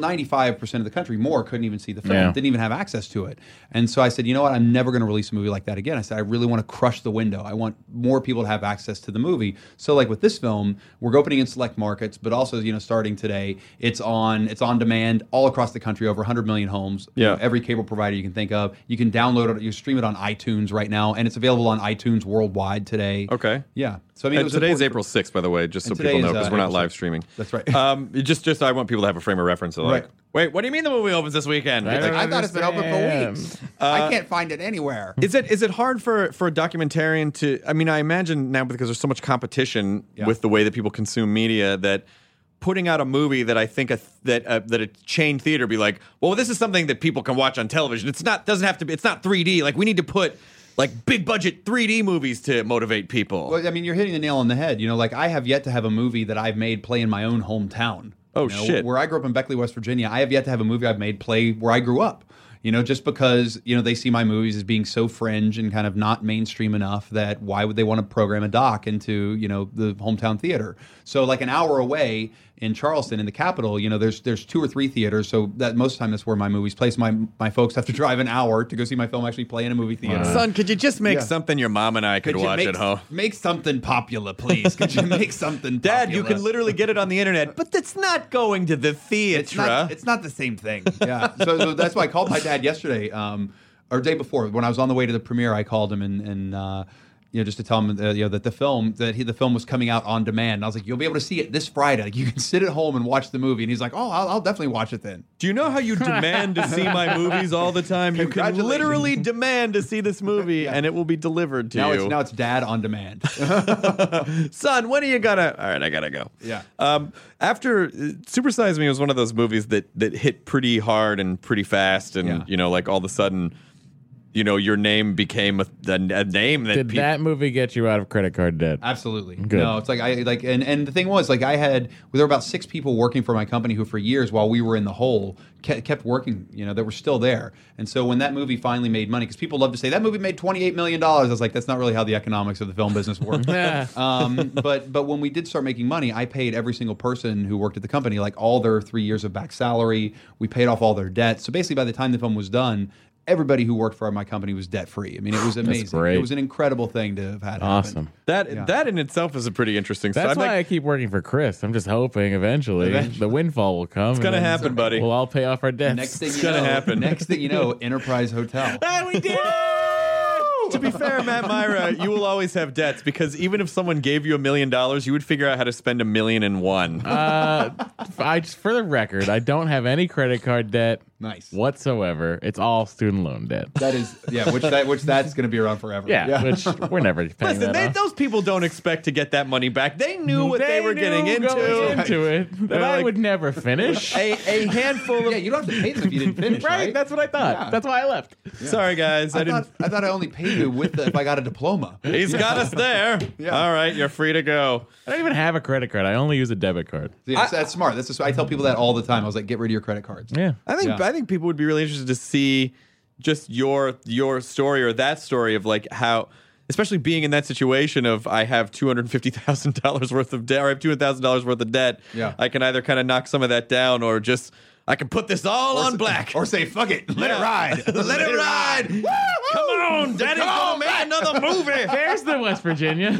95% of the country couldn't even see the film, didn't even have access to it. And so I said, you know what, I'm never going to release a movie like that again. I said, I really want to crush the window. I want more people to have access to the movie. So with this film, we're opening in select markets, but also starting today, it's on demand all across the country, over 100 million homes. Yeah. Every cable provider you can think of. You can download it. You stream it on iTunes right now, and it's available on iTunes worldwide today. Okay. Yeah. So it was today's April 6th, by the way, just so people know, because we're not live streaming. That's right. Just I want people to have a frame of reference. So wait, what do you mean the movie opens this weekend? I thought it's been open for weeks. I can't find it anywhere. Is it hard for a documentarian to? I mean, I imagine now because there's so much competition with the way that people consume media that. Putting out a movie that I think that a chain theater be like, well, this is something that people can watch on television. It's not 3D. We need to put big budget 3D movies to motivate people. Well, I mean, you're hitting the nail on the head. I have yet to have a movie that I've made play in my own hometown. Oh, shit. Where I grew up in Beckley, West Virginia, I have yet to have a movie I've made play where I grew up. Just because, they see my movies as being so fringe and kind of not mainstream enough that why would they want to program a doc into, the hometown theater? So an hour away in Charleston, in the capital, there's 2 or 3 theaters. So that most of the time that's where my movies play. So my folks have to drive an hour to go see my film actually play in a movie theater. Son, could you just make something your mom and I could watch at home? Make something popular, please. Could you make something popular? Dad, you can literally get it on the internet, but it's not going to the theater. It's not the same thing. Yeah. So that's why I called my dad yesterday, or day before, when I was on the way to the premiere. I called him and just to tell him that the film was coming out on demand. And I was like, you'll be able to see it this Friday. Like, you can sit at home and watch the movie. And he's like, oh, I'll definitely watch it then. Do you know how you demand to see my movies all the time? You can literally demand to see this movie, and it will be delivered to you. Now it's Dad on demand. Son, when are you gonna? All right, I gotta go. Yeah. After Super Size Me was one of those movies that hit pretty hard and pretty fast, and like all of a sudden, your name became a name that. Did that movie get you out of credit card debt? Absolutely. Good. No, it's and the thing was, there were about 6 people working for my company who, for years while we were in the hole, kept working. That were still there. And so when that movie finally made money, because people love to say that movie made $28 million, I was like, that's not really how the economics of the film business works. But when we did start making money, I paid every single person who worked at the company all their 3 years of back salary. We paid off all their debt. So basically, by the time the film was done, everybody who worked for my company was debt free. I mean, it was amazing. Great. It was an incredible thing to have had awesome. happen. That in itself is a pretty interesting story. That's why I keep working for Chris. I'm just hoping eventually the windfall will come. It's gonna happen, buddy. We'll all pay off our debts. It's gonna happen. Next thing you know, Enterprise Hotel. We did it! To be fair, Matt Myra, you will always have debts because even if someone gave you $1 million, you would figure out how to spend $1,000,001. For the record, I don't have any credit card debt. Nice. Whatsoever. It's all student loan debt. That is, which that's going to be around forever. Yeah, which we're never paying Listen, that off. those people don't expect to get that money back. They knew what they were getting into. It. That I would never finish. A handful of... Yeah, you don't have to pay them if you didn't finish, right? That's what I thought. Yeah. That's why I left. Yeah. Sorry, guys. I thought I only paid you if I got a diploma. He's got us there. Yeah. All right, you're free to go. I don't even have a credit card. I only use a debit card. Yeah, that's smart. I tell people that all the time. I was like, get rid of your credit cards. Yeah. I think people would be really interested to see just your story or that story of how, especially being in that situation of I have $250,000 worth of debt or I have $200,000 worth of debt. Yeah. I can either kind of knock some of that down or just I can put this all on black. Or say, fuck it. Let it ride. Let it ride. Come on, Daddy's going to make another movie. There's the West Virginia.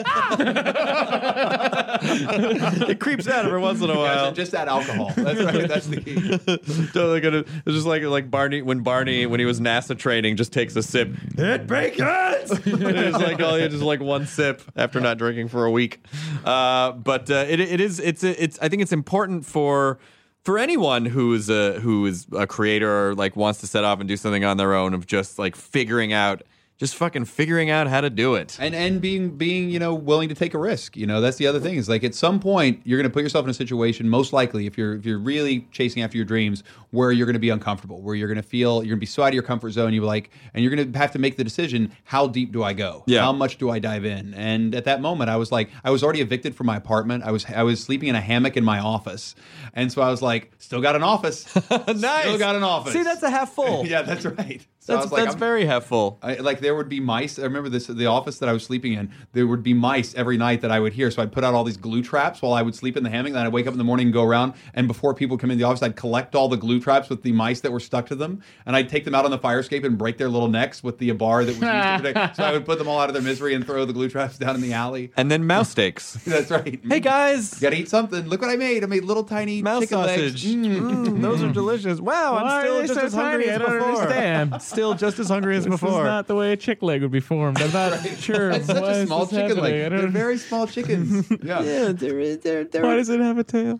It creeps out every once in a while. Yeah, just add alcohol. That's right. That's the key. It's just like Barney, when he was NASA training, just takes a sip. It bacons! It's just like one sip after not drinking for a week. But it's I think it's important for anyone who is a creator or wants to set off and do something on their own of just figuring out how to do it and being willing to take a risk. That's the other thing is at some point you're going to put yourself in a situation, most likely if you're really chasing after your dreams, where you're going to be uncomfortable, where you're going to be so out of your comfort zone, and you're going to have to make the decision, how deep do I go? Yeah. How much do I dive in? And at that moment I was already evicted from my apartment. I was sleeping in a hammock in my office. And so I was like, still got an office. Nice. Still got an office. See, that's a half full. Yeah, that's right. So that's very half full. There would be mice. I remember the office that I was sleeping in. There would be mice every night that I would hear. So I'd put out all these glue traps while I would sleep in the hammock. Then I'd wake up in the morning and go around. And before people come in the office, I'd collect all the glue traps with the mice that were stuck to them. And I'd take them out on the fire escape and break their little necks with the bar that was used to protect. So I would put them all out of their misery and throw the glue traps down in the alley. And then mouse steaks. That's right. Hey guys, you gotta eat something. Look what I made. I made little tiny mouse chicken sausage. legs. Those are delicious. Wow, I'm still just as hungry as before. I don't understand. Still just as hungry as This before. is not the way a chick leg would be formed. I'm not sure. That's such a small chicken leg. They're very small chickens. Yeah, they're Why does it have a tail?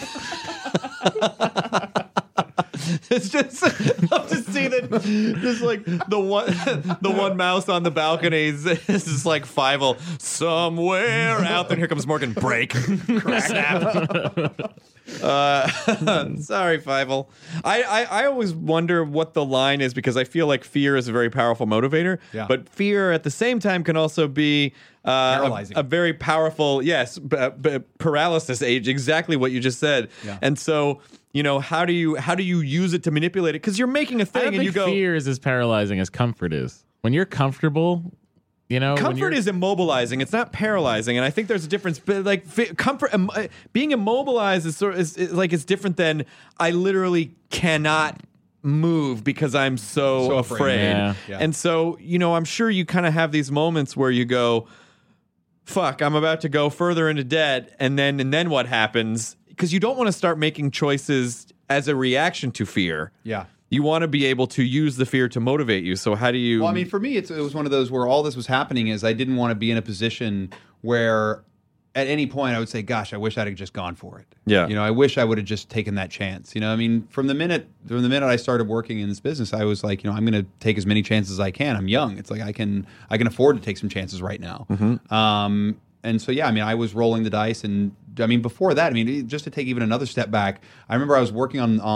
It's just love to see that just the one mouse on the balcony is just like Fievel somewhere out there. Here comes Morgan. Break. Snap. Sorry, Fievel. I always wonder what the line is because I feel like fear is a very powerful motivator. Yeah. But fear at the same time can also be paralyzing. A very powerful, paralysis age. Exactly what you just said. Yeah. And so, how do you use it to manipulate it? Because you're making a thing I don't and you think go. Fear is as paralyzing as comfort is. When you're comfortable. Comfort is immobilizing. It's not paralyzing, and I think there's a difference. But comfort, being immobilized is it's different than I literally cannot move because I'm so afraid. Yeah. Yeah. And so I'm sure you kind of have these moments where you go, "Fuck, I'm about to go further into debt," and then what happens? Because you don't want to start making choices as a reaction to fear. Yeah. you want to be able to use the fear to motivate you. So how do you? Well, I mean, for me, it was one of those where all this was happening is I didn't want to be in a position where at any point I would say, gosh, I wish I'd have just gone for it. Yeah. You know, I wish I would have just taken that chance. You know, I mean, from the minute I started working in this business, I was like, you know, I'm going to take as many chances as I can. I'm young. It's like I can afford to take some chances right now. And so, yeah, I mean, I was rolling the dice. And I mean, before that, I mean, just to take even another step back, I remember I was working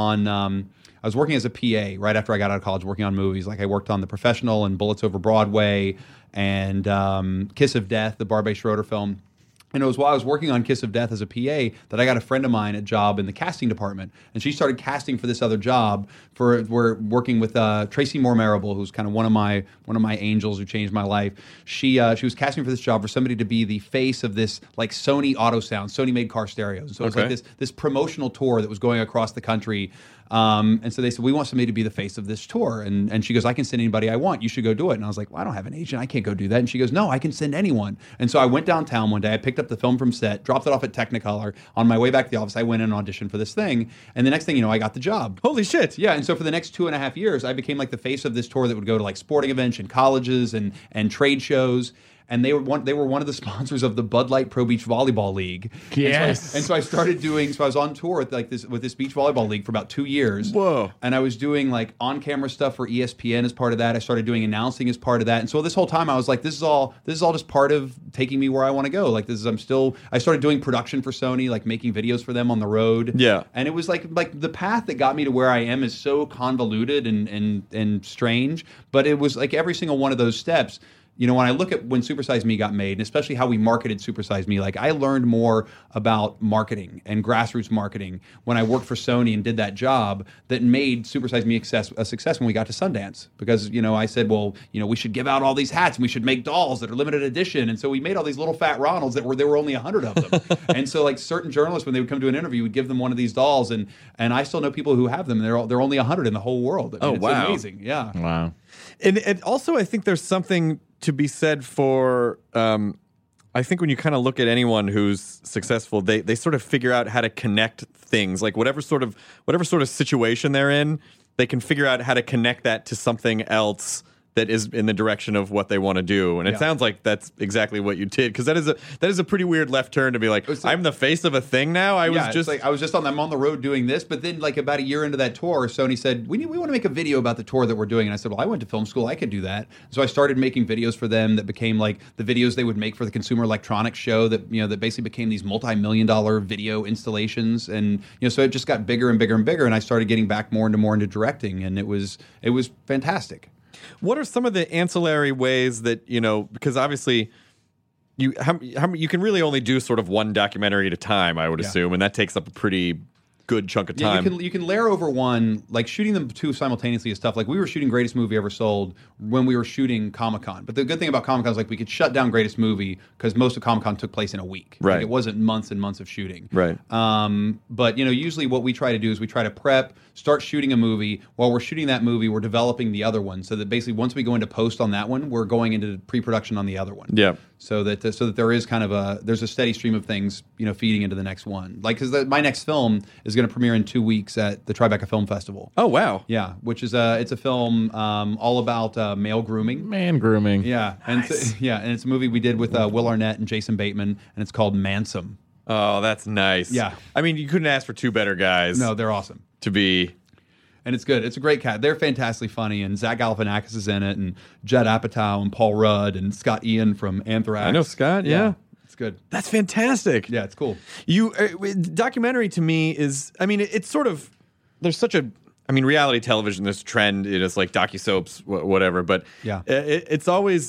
I was working as a PA right after I got out of college, working on movies. Like I worked on The Professional and Bullets Over Broadway and Kiss of Death, the Barbet Schroeder film. And it was while I was working on Kiss of Death as a PA that I got a friend of mine a job in the casting department. And she started casting for this other job. We're working with Tracy Moore Marable, who's kind of one of my angels who changed my life. She was casting for this job for somebody to be the face of this like Sony auto sound, Sony made car stereos. So it was like this promotional tour that was going across the country. And so they said, we want somebody to be the face of this tour. And she goes, I can send anybody I want. You should go do it. And I was like, well, I don't have an agent. I can't go do that. And she goes, no, I can send anyone. And so I went downtown one day. I picked up the film from set, dropped it off at Technicolor. On my way back to the office, I went in and auditioned for this thing. And the next thing you know, I got the job. Holy shit. Yeah. And so for the next 2.5 years, I became like the face of this tour that would go to like sporting events and colleges and trade shows. And they were one of the sponsors of the Bud Light Pro Beach Volleyball League. Yes. And so I started doing. So I was on tour with this beach volleyball league for about 2 years. Whoa. And I was doing like on camera stuff for ESPN as part of that. I started doing announcing as part of that. And so this whole time I was like, this is all just part of taking me where I want to go. Like I started doing production for Sony, like making videos for them on the road. Yeah. And it was like the path that got me to where I am is so convoluted and strange. But it was like every single one of those steps. You know, when I look at when Super Size Me got made, and especially how we marketed Super Size Me, like I learned more about marketing and grassroots marketing when I worked for Sony and did that job that made Super Size Me a success when we got to Sundance. Because, you know, I said, well, you know, we should give out all these hats and we should make dolls that are limited edition. And so we made all these little fat Ronalds there were only 100 of them. And so like certain journalists, when they would come to an interview, would give them one of these dolls. And I still know people who have them. And they're only 100 in the whole world. I mean, it's amazing. Yeah. Wow. And also, I think there's something to be said for, I think when you kind of look at anyone who's successful, they sort of figure out how to connect things, like whatever sort of situation they're in, they can figure out how to connect that to something else that is in the direction of what they want to do. And it sounds like that's exactly what you did, because that is a pretty weird left turn to be like, I'm the face of a thing now. I'm on the road doing this, but then like about a year into that tour, Sony said, we want to make a video about the tour that we're doing. And I said, well, I went to film school, I could do that. So I started making videos for them that became like the videos they would make for the Consumer Electronics Show that, you know, that basically became these multi-million-dollar video installations. And, you know, so it just got bigger and bigger and bigger. And I started getting back more into directing, and it was fantastic. What are some of the ancillary ways that, you know, because obviously you can really only do sort of one documentary at a time, I would assume, and that takes up a pretty good chunk of time. You can layer over one, like shooting them two simultaneously is tough. Like we were shooting Greatest Movie Ever Sold when we were shooting Comic-Con. But the good thing about Comic-Con is like we could shut down Greatest Movie because most of Comic-Con took place in a week. Right. Like, it wasn't months and months of shooting. Right. But, you know, usually what we try to do is we try to prep, start shooting a movie. While we're shooting that movie, we're developing the other one. So that basically once we go into post on that one, we're going into pre-production on the other one. Yeah. So that there is kind of there's a steady stream of things, you know, feeding into the next one. Like, because my next film is going to premiere in 2 weeks at the Tribeca Film Festival. Oh, wow. Yeah, which is it's a film all about male grooming. Man grooming. Yeah. Nice. And it's a movie we did with Will Arnett and Jason Bateman, and it's called Mansome. Oh, that's nice. Yeah. I mean, you couldn't ask for two better guys. No, they're awesome. To be... And it's good. It's a great cast. They're fantastically funny, and Zach Galifianakis is in it, and Judd Apatow and Paul Rudd and Scott Ian from Anthrax. I know Scott, yeah. It's good. That's fantastic. Yeah, it's cool. Documentary to me is, I mean, it's sort of, there's such a, I mean, reality television, this trend, it is like docusoaps, whatever, but yeah. It's always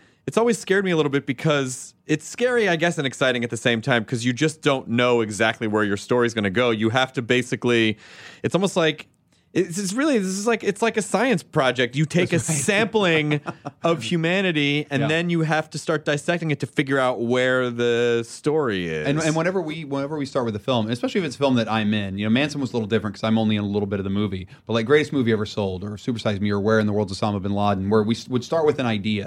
scared me a little bit because it's scary, I guess, and exciting at the same time because you just don't know exactly where your story's going to go. You have to basically, it's almost like, it's like a science project. You take a sampling of humanity, and then you have to start dissecting it to figure out where the story is. And whenever we start with a film, especially if it's a film that I'm in, you know, Manson was a little different because I'm only in a little bit of the movie. But like Greatest Movie Ever Sold or Super Size Me or Where in the World's Osama bin Laden, where we would start with an idea.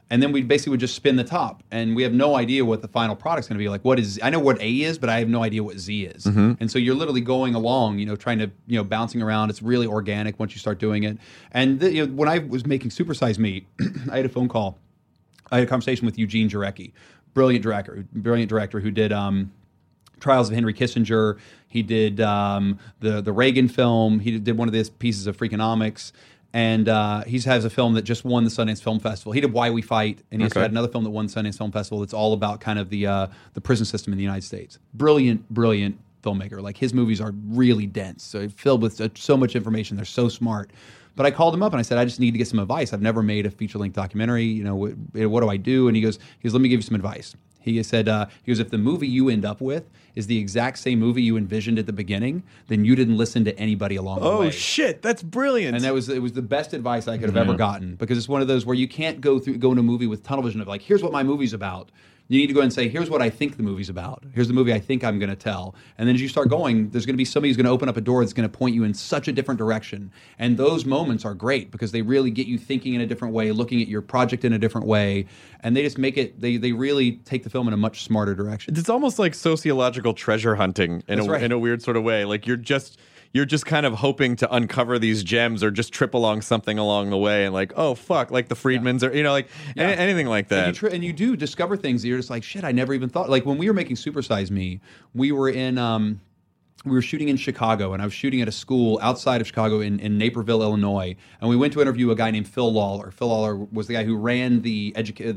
And then we basically would just spin the top, and we have no idea what the final product's going to be like. I know what A is, but I have no idea what Z is. And so you're literally going along, trying to, bouncing around. It's really organic once you start doing it. And when I was making Super Size Me, I had a phone call. I had a conversation with Eugene Jarecki, brilliant director who did Trials of Henry Kissinger. He did the Reagan film. He did one of these pieces of Freakonomics. And he has a film that just won the Sundance Film Festival. He did Why We Fight, and he's got another film that won Sundance Film Festival that's all about kind of the prison system in the United States. Brilliant filmmaker. Like, his movies are really dense, so filled with so much information. They're so smart. But I called him up and I said, I just need to get some advice. I've never made a feature-length documentary. What do I do? And he goes, let me give you some advice. He said, if the movie you end up with is the exact same movie you envisioned at the beginning, then you didn't listen to anybody along the way. Oh, shit. That's brilliant. And it was the best advice I could have ever gotten, because it's one of those where you can't go into a movie with tunnel vision of like, here's what my movie's about. You need to go and say, here's what I think the movie's about. Here's the movie I think I'm going to tell. And then as you start going, there's going to be somebody who's going to open up a door that's going to point you in such a different direction. And those moments are great because they really get you thinking in a different way, looking at your project in a different way. And they just make it, they really take the film in a much smarter direction. It's almost like sociological treasure hunting in a weird sort of way. Like, you're just kind of hoping to uncover these gems or just trip along something along the way, and like, oh fuck, like the Friedmans or anything like that. And you do discover things that you're just like, shit, I never even thought. Like, when we were making Super Size Me, we were shooting in Chicago, and I was shooting at a school outside of Chicago in Naperville, Illinois. And we went to interview a guy named Phil Lawler. Phil Lawler was the guy who ran the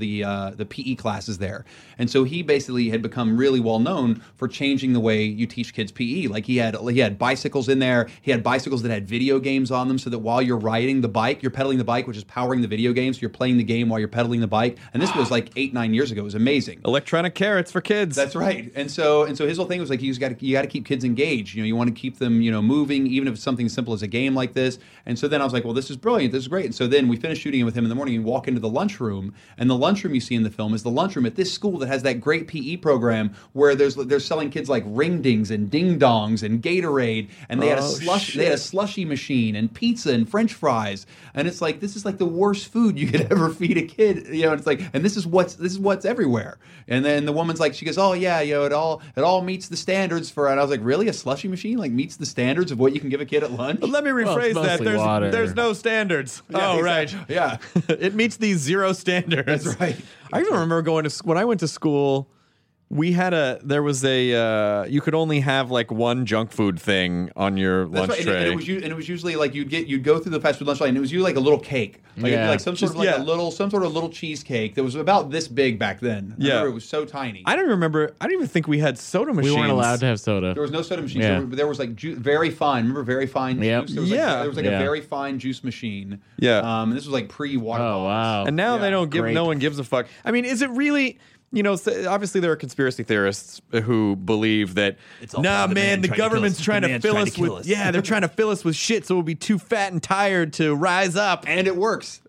PE classes there. And so he basically had become really well known for changing the way you teach kids PE. Like, he had bicycles in there. He had bicycles that had video games on them, so that while you're riding the bike, you're pedaling the bike, which is powering the video game. So you're playing the game while you're pedaling the bike. And this was like 8-9 years ago. It was amazing. Electronic carrots for kids. That's right. And so his whole thing was like, you got to keep kids engaged. You want to keep them, moving, even if it's something as simple as a game like this. And so then I was like, well, this is brilliant. This is great. And so then we finished shooting it with him in the morning and walk into the lunchroom. And the lunchroom you see in the film is the lunchroom at this school that has that great PE program where they're selling kids like ring dings and ding dongs and Gatorade. And they had a slushy machine and pizza and French fries. And it's like, this is like the worst food you could ever feed a kid. And it's like, and this is what's everywhere. And then the woman's like, she goes, oh yeah, it all meets the standards for. And I was like, really, a slushy machine like meets the standards of what you can give a kid at lunch? But let me rephrase that. There's no standards. Yeah, right. Yeah. It meets these zero standards. That's right. I even remember when I went to school, you could only have like one junk food thing on your lunch tray. And it was usually like you'd go through the fast food lunch line, and it was usually like a little cake. Like, it'd be like some sort of little cheesecake that was about this big back then. I remember it was so tiny. I don't even think we had soda machines. We weren't allowed to have soda. There was no soda machine. Yeah. There was like very fine. Remember very fine juice? There was like a very fine juice machine. Yeah. And this was like pre-water bottles. Wow. And now no one gives a fuck. I mean, is it really... obviously there are conspiracy theorists who believe that, the government's trying to fill us with... Yeah, they're trying to fill us with shit so we'll be too fat and tired to rise up. And it works.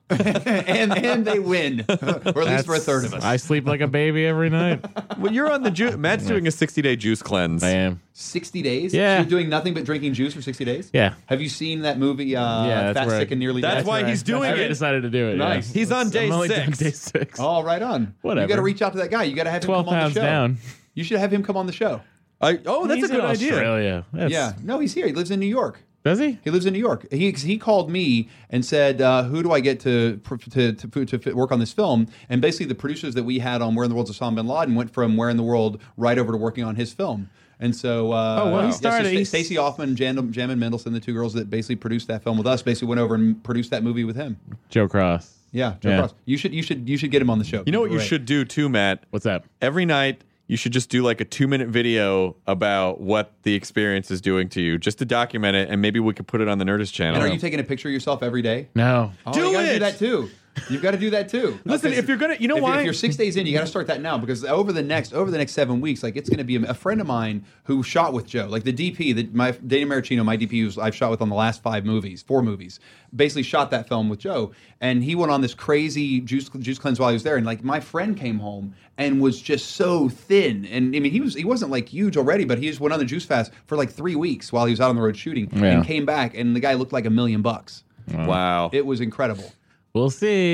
and they win. Or at least for a third of us. I sleep like a baby every night. Well, you're on the Matt's doing a 60-day juice cleanse. I am. 60 days? Yeah. You're doing nothing but drinking juice for 60 days? Yeah. Have you seen that movie, Fat, Sick, and Nearly Dead? That's why he's doing it. I decided to do it. Nice. Yeah. He's on day 6. Day 6. Oh, right on. Whatever. You got to reach out to that guy. You got to have him 12 come on the pounds show. down. You should have him come on the show. That's He's a good in idea. Australia. Yeah. No, he's here. He lives in New York. Does he? He lives in New York. He called me and said, who do I get to work on this film? And basically the producers that we had on Where in the World's Osama bin Laden went from Where in the World right over to working on his film. And so, he started. Stacey Hoffman, Jamin Mendelsohn, the two girls that basically produced that film with us, basically went over and produced that movie with him. Joe Cross. Yeah, Joe Cross. You should get him on the show. You know what you should do too, Matt? What's that? Every night you should just do like a 2-minute video about what the experience is doing to you, just to document it, and maybe we could put it on the Nerdist channel. And are you taking a picture of yourself every day? No. Oh, do you gotta it. do that too. You've got to do that too. Listen, if you're gonna, why? If you're 6 days in, you got to start that now, because over the next 7 weeks, like, it's going to be a friend of mine who shot with Joe, like the DP, Dana Maricino, my DP, who I've shot with on the last 4 movies, basically shot that film with Joe, and he went on this crazy juice cleanse while he was there, and like my friend came home and was just so thin, and I mean he wasn't like huge already, but he just went on the juice fast for like 3 weeks while he was out on the road shooting, and came back, and the guy looked like $1 million. Wow, it was incredible. We'll see.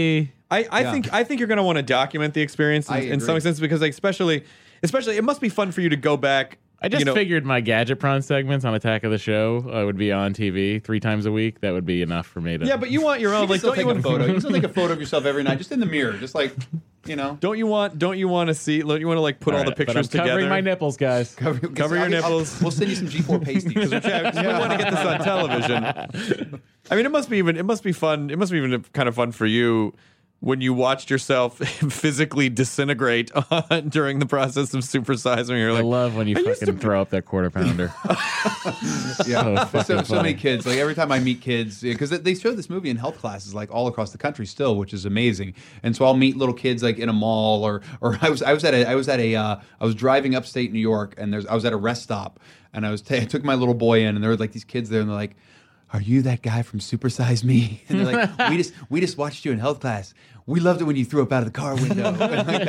I think you're going to want to document the experience in some sense because like, especially it must be fun for you to go back. I just figured my Gadgetron segments on Attack of the Show would be on TV 3 times a week. That would be enough for me to. Yeah, but you want your own. You Like, still don't take you a photo? You can still take a photo of yourself every night, just in the mirror, just like, you know. Don't you want to see? Don't you want to like put all the pictures but I'm covering together? my nipples, guys. Cover your nipples. We'll send you some G4 pasties. We want to get this on television. I mean, it must be fun. It must be even kind of fun for you when you watched yourself physically disintegrate during the process of supersizing. You're like, I love when you fucking throw up that quarter pounder. Yeah, so many kids. Like every time I meet kids, because they show this movie in health classes like all across the country still, which is amazing. And so I'll meet little kids like in a mall, or I was driving upstate New York, and I was at a rest stop, and I took my little boy in, and there were like these kids there, and they're like, "Are you that guy from Super Size Me?" And they're like, "We just watched you in health class. We loved it when you threw up out of the car window." And like,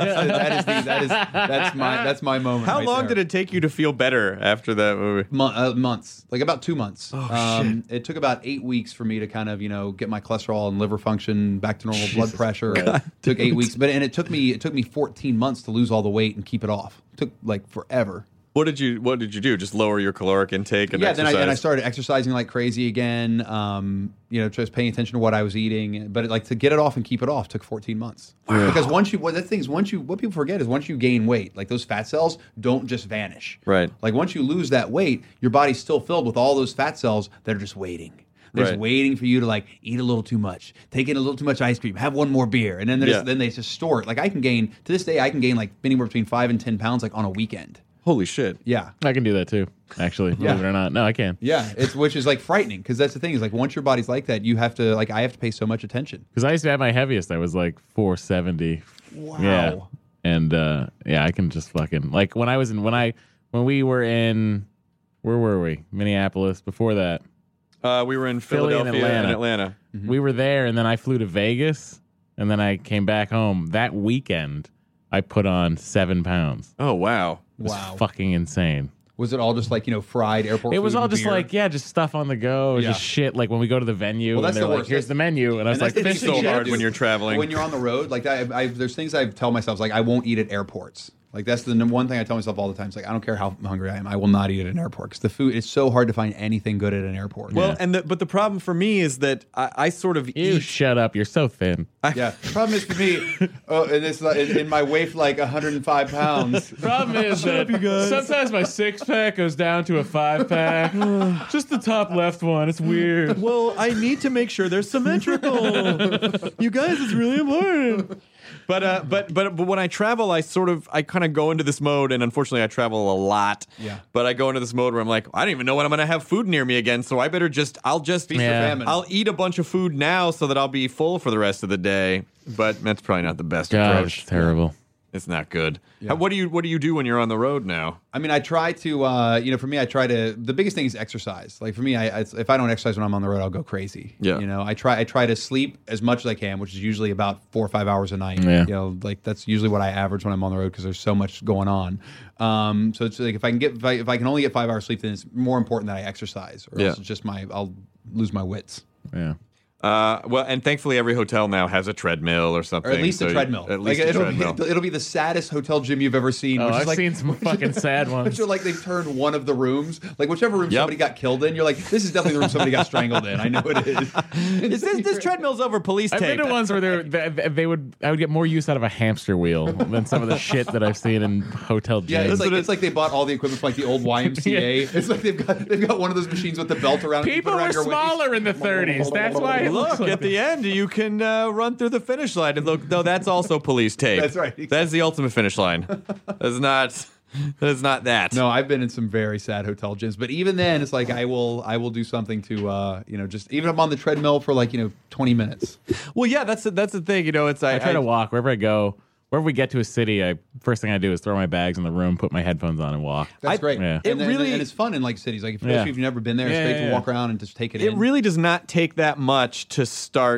that's my moment. How long did it take you to feel better after that movie? Months, like about 2 months. Oh, shit. It took about 8 weeks for me to kind of get my cholesterol and liver function back to normal. Blood pressure. It took 8 weeks, and it took me 14 months to lose all the weight and keep it off. It took like forever. What did you do? Just lower your caloric intake and exercise? Then I started exercising like crazy again. Just paying attention to what I was eating. But to get it off and keep it off took 14 months. Wow. Because what people forget is once you gain weight, like those fat cells don't just vanish. Right. Like once you lose that weight, your body's still filled with all those fat cells that are just waiting. They're just waiting for you to like eat a little too much, take in a little too much ice cream, have one more beer, and then they just store it. Like to this day I can gain like anywhere between 5 and 10 pounds like on a weekend. Holy shit. Yeah. I can do that too, actually, believe it or not. No, I can. Yeah, which is like frightening because that's the thing is like once your body's like that, you have to I have to pay so much attention. Because I used to have my heaviest, I was like 470. Wow. Yeah. And I can just fucking like when we were in, where were we? Minneapolis. Before that, we were in Philly Philadelphia and Atlanta. Mm-hmm. We were there, and then I flew to Vegas, and then I came back home. That weekend, I put on 7 pounds. Oh, wow. It was fucking insane. Was it all just like, fried airport food? It was all just beer? like, just stuff on the go, just shit. Like when we go to the venue, Well, that's and they're the like, worst. here's the menu. And I was like, that's It's so hard when you're traveling. When you're on the road, like there's things I tell myself, like I won't eat at airports. Like that's the one thing I tell myself all the time. It's like I don't care how hungry I am, I will not eat at an airport because the food is so hard to find anything good at an airport. Well, but the problem for me is that I sort of eat. Shut up, you're so thin. The problem is for me, in my weight like 105 pounds. Problem is that sometimes my 6-pack goes down to a 5-pack. Just the top left one. It's weird. Well, I need to make sure they're symmetrical. You guys, it's really important. But when I travel, I kind of go into this mode, and unfortunately, I travel a lot. Yeah. But I go into this mode where I'm like, I don't even know when I'm going to have food near me again, so I better I'll just feast or famine. I'll eat a bunch of food now so that I'll be full for the rest of the day. But that's probably not the best approach. It's terrible. It's not good. Yeah. What do you do when you're on the road now? I mean, I try to, for me, the biggest thing is exercise. Like for me, if I don't exercise when I'm on the road, I'll go crazy. Yeah. I try to sleep as much as I can, which is usually about 4 or 5 hours a night. Yeah. That's usually what I average when I'm on the road because there's so much going on. So it's like if I can only get 5 hours sleep, then it's more important that I exercise, or else it's just I'll lose my wits. Yeah. Well, and thankfully every hotel now has a treadmill or something. Or at least a treadmill. At least a treadmill. It'll be the saddest hotel gym you've ever seen. Oh, I've seen some fucking sad ones. Which are like they've turned one of the rooms, like whichever room somebody got killed in. You're like, this is definitely the room somebody got strangled in. I know it is. This treadmill's over police tape. I've been to ones where I would get more use out of a hamster wheel than some of the shit that I've seen in hotel gyms. Yeah, it's like they bought all the equipment from like the old YMCA. It's like they've got one of those machines with the belt around. People were smaller in the 30s. That's why it looks like at the end you can run through the finish line and look. No, that's also police tape. That's right. That's the ultimate finish line. That's not that. No, I've been in some very sad hotel gyms, but even then, it's like I will do something to just even if I'm on the treadmill for 20 minutes. Well, yeah, that's the thing. It's I try to walk wherever I go. Wherever we get to a city, first thing I do is throw my bags in the room, put my headphones on, and walk. That's great. Yeah. And it's fun in cities. Like especially if you've never been there, it's great to walk around and just take it in. It really does not take that much to start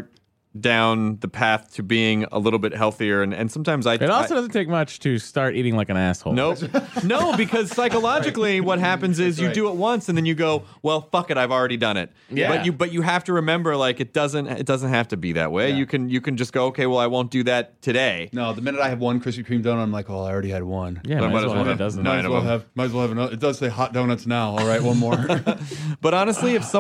down the path to being a little bit healthier. And sometimes It also doesn't take much to start eating like an asshole. Nope. No, because psychologically what happens is you do it once and then you go, well, fuck it, I've already done it. Yeah. But you have to remember, like, it doesn't have to be that way. Yeah. You can just go, okay, well, I won't do that today. No, the minute I have one Krispy Kreme donut, I'm like, oh, I already had one. Yeah, might as well have a dozen. Might as well have another. It does say hot donuts now. All right, one more. But honestly, if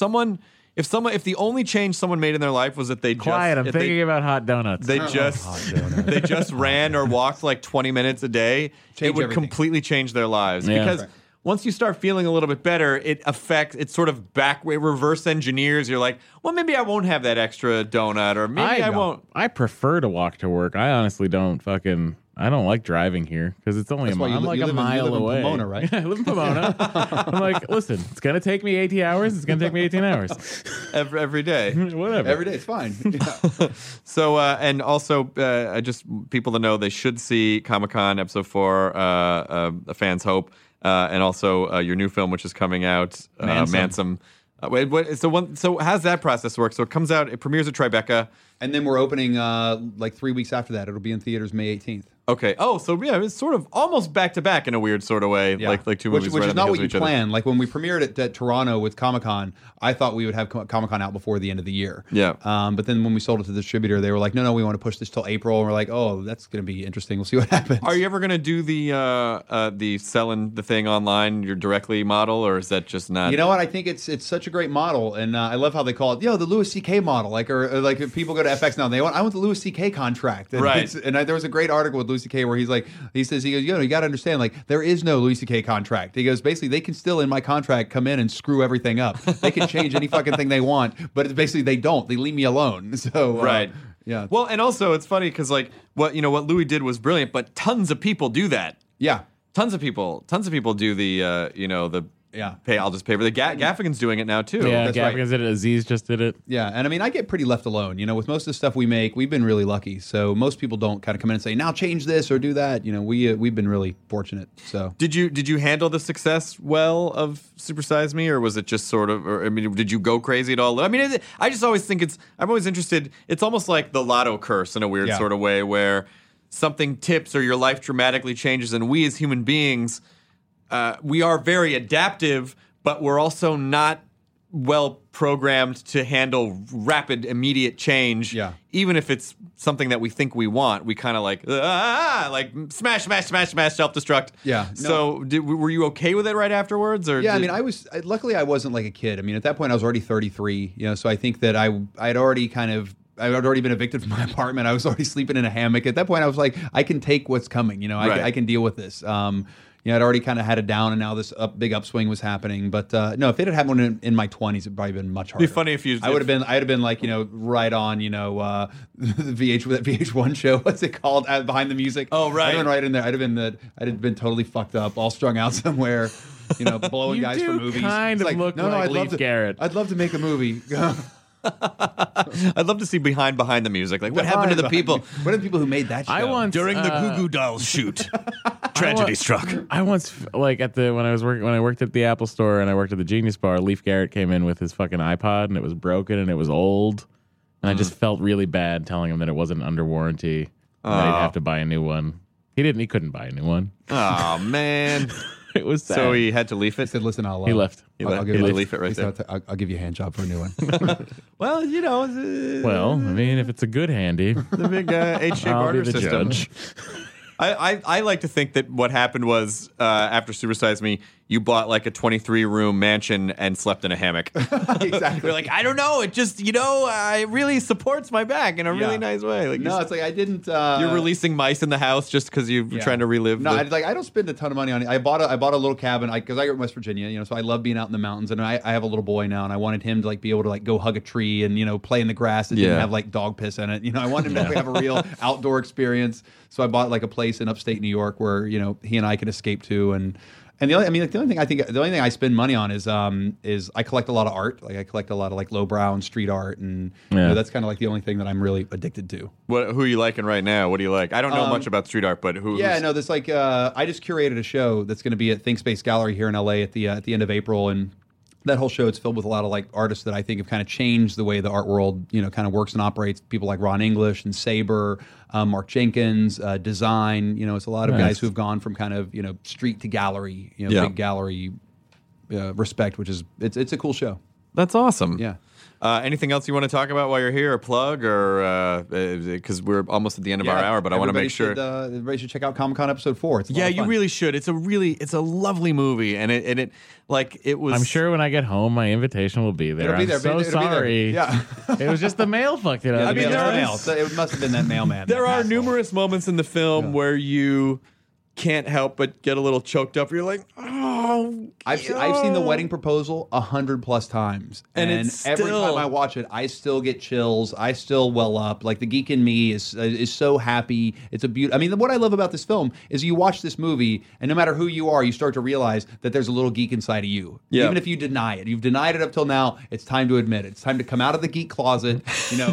the only change someone made in their life was that they Quiet, I'm thinking about hot donuts. they just ran or walked like 20 minutes a day, it would everything. completely change their lives. Yeah. Because once you start feeling a little bit better, it sort of reverse engineers. You're like, well, maybe I won't have that extra donut, or maybe I won't. I prefer to walk to work. I honestly don't I don't like driving here because it's only I'm like a mile away. In Pomona, right? Yeah, I live in Pomona. I'm like, listen, it's going to take me 18 hours. It's going to take me 18 hours. Every day. Whatever. Every day, it's fine. Yeah. So, and also, just people to know, they should see Comic-Con Episode 4, A Fan's Hope, and also your new film, which is coming out, Mansum. So how's that process work? So it comes out, it premieres at Tribeca. And then we're opening like 3 weeks after that. It'll be in theaters May 18th. Okay. Oh, so yeah, it's sort of almost back to back in a weird sort of way, like two movies. Which right is on not the what heels you of each other. planned. Like when we premiered at Toronto with Comic-Con, I thought we would have Comic-Con out before the end of the year. Yeah. But then when we sold it to the distributor, they were like, no, we want to push this till April. And we're like, oh, that's going to be interesting. We'll see what happens. Are you ever going to do the selling the thing online, your directly model, or is that just not? You know what? I think it's such a great model, and I love how they call it, the Louis C.K. model. Like, or like if people go to FX now, I want the Louis C.K. contract. And right. There was a great article with Louis C.K. where he goes, you got to understand, like, there is no Louis C.K. contract. He goes, basically, they can still in my contract come in and screw everything up. They can change any fucking thing they want, but it's basically they don't. They leave me alone. So right. Yeah. Well, and also it's funny because like what Louis did was brilliant, but tons of people do that. Yeah. Tons of people do the Yeah. I'll just pay for the Gaffigan's doing it now too. Yeah, That's Gaffigan's did it. Aziz just did it. Yeah, and I mean, I get pretty left alone. With most of the stuff we make, we've been really lucky. So most people don't kind of come in and say, "Now change this or do that." We've been really fortunate. So did you handle the success well of Super Size Me, or was it just sort of? Or, I mean, did you go crazy at all? I mean, I just always think I'm always interested. It's almost like the lotto curse in a weird sort of way, where something tips or your life dramatically changes, and we as human beings, we are very adaptive. But we're also not well programmed to handle rapid, immediate change. Yeah. Even if it's something that we think we want, we kind of like smash, self-destruct. Yeah. So were you okay with it right afterwards? Or yeah, I mean, luckily I wasn't like a kid. I mean, at that point I was already 33. So I think that I'd already been evicted from my apartment. I was already sleeping in a hammock. At that point, I was like, I can take what's coming. I can deal with this. I'd already kind of had it down, and now this big upswing was happening. But no, if it had happened in my 20s, it'd probably been much harder. It'd be funny if I'd have been like, right on, the VH1 show. What's it called? Behind the Music. Oh, right. I'd have been right in there. I'd have been totally fucked up, all strung out somewhere. Blowing You guys do for movies. kind It's of look like I'd love Leif to, Garrett. I'd love to make a movie. I'd love to see behind the music. Like, what happened to the people? What are the people who made that show? I once during the Goo Goo Dolls shoot? Tragedy struck. I once, like, when I worked at the Apple Store and I worked at the Genius Bar, Leif Garrett came in with his fucking iPod and it was broken and it was old, and I just felt really bad telling him that it wasn't under warranty and that he'd have to buy a new one. He couldn't buy a new one. Oh man. It was sad. So he had to leave it. He said, "Listen, I'll." He left. I'll He leave it right there. I'll give you a hand job for a new one. Well, Well, I mean, if it's a good handy, the big HJ I'll barter be the system. judge. I like to think that what happened was after Super Size Me, you bought like a 23-room mansion and slept in a hammock. Exactly. You're like, I don't know. It just, it really supports my back in a really nice way. Like, No, it's like I didn't. you're releasing mice in the house just because you're trying to relive. No, I don't spend a ton of money on it. I bought a little cabin because I grew up in West Virginia, so I love being out in the mountains, and I have a little boy now, and I wanted him to like be able to like go hug a tree and play in the grass that didn't have like dog piss in it. I wanted him to have a real outdoor experience. So I bought like a place in upstate New York where he and I can escape to, and the only thing I spend money on is I collect a lot of art. Like I collect a lot of like lowbrow and street art, and that's kind of like the only thing that I'm really addicted to. Who are you liking right now? What do you like? I don't know much about street art, but who? Yeah, no, this I just curated a show that's going to be at ThinkSpace Gallery here in LA at the end of April, and that whole show, it's filled with a lot of like artists that I think have kind of changed the way the art world, kind of works and operates. People like Ron English and Saber, Mark Jenkins, Design. It's a lot of guys who have gone from kind of street to gallery, big gallery respect, which is it's a cool show. That's awesome. Yeah. Anything else you want to talk about while you're here, or plug, or because we're almost at the end of our hour, but I want to make sure everybody should check out Comic-Con episode 4. It's a lot of you fun. really should. It's a lovely movie, and it was. I'm sure when I get home, my invitation will be there. It'll be there. I'm so sorry. Yeah, it was just the mail fucked it up. I mean, mail. So it must have been that mailman. There are numerous moments in the film where you can't help but get a little choked up. You're like, oh. I've seen The Wedding Proposal 100+ times, and every time I watch it, I still get chills. I still well up. Like the geek in me is so happy. It's a beauty. I mean, what I love about this film is you watch this movie, and no matter who you are, you start to realize that there's a little geek inside of you. Yeah. Even if you deny it, you've denied it up till now. It's time to admit it. It's time to come out of the geek closet.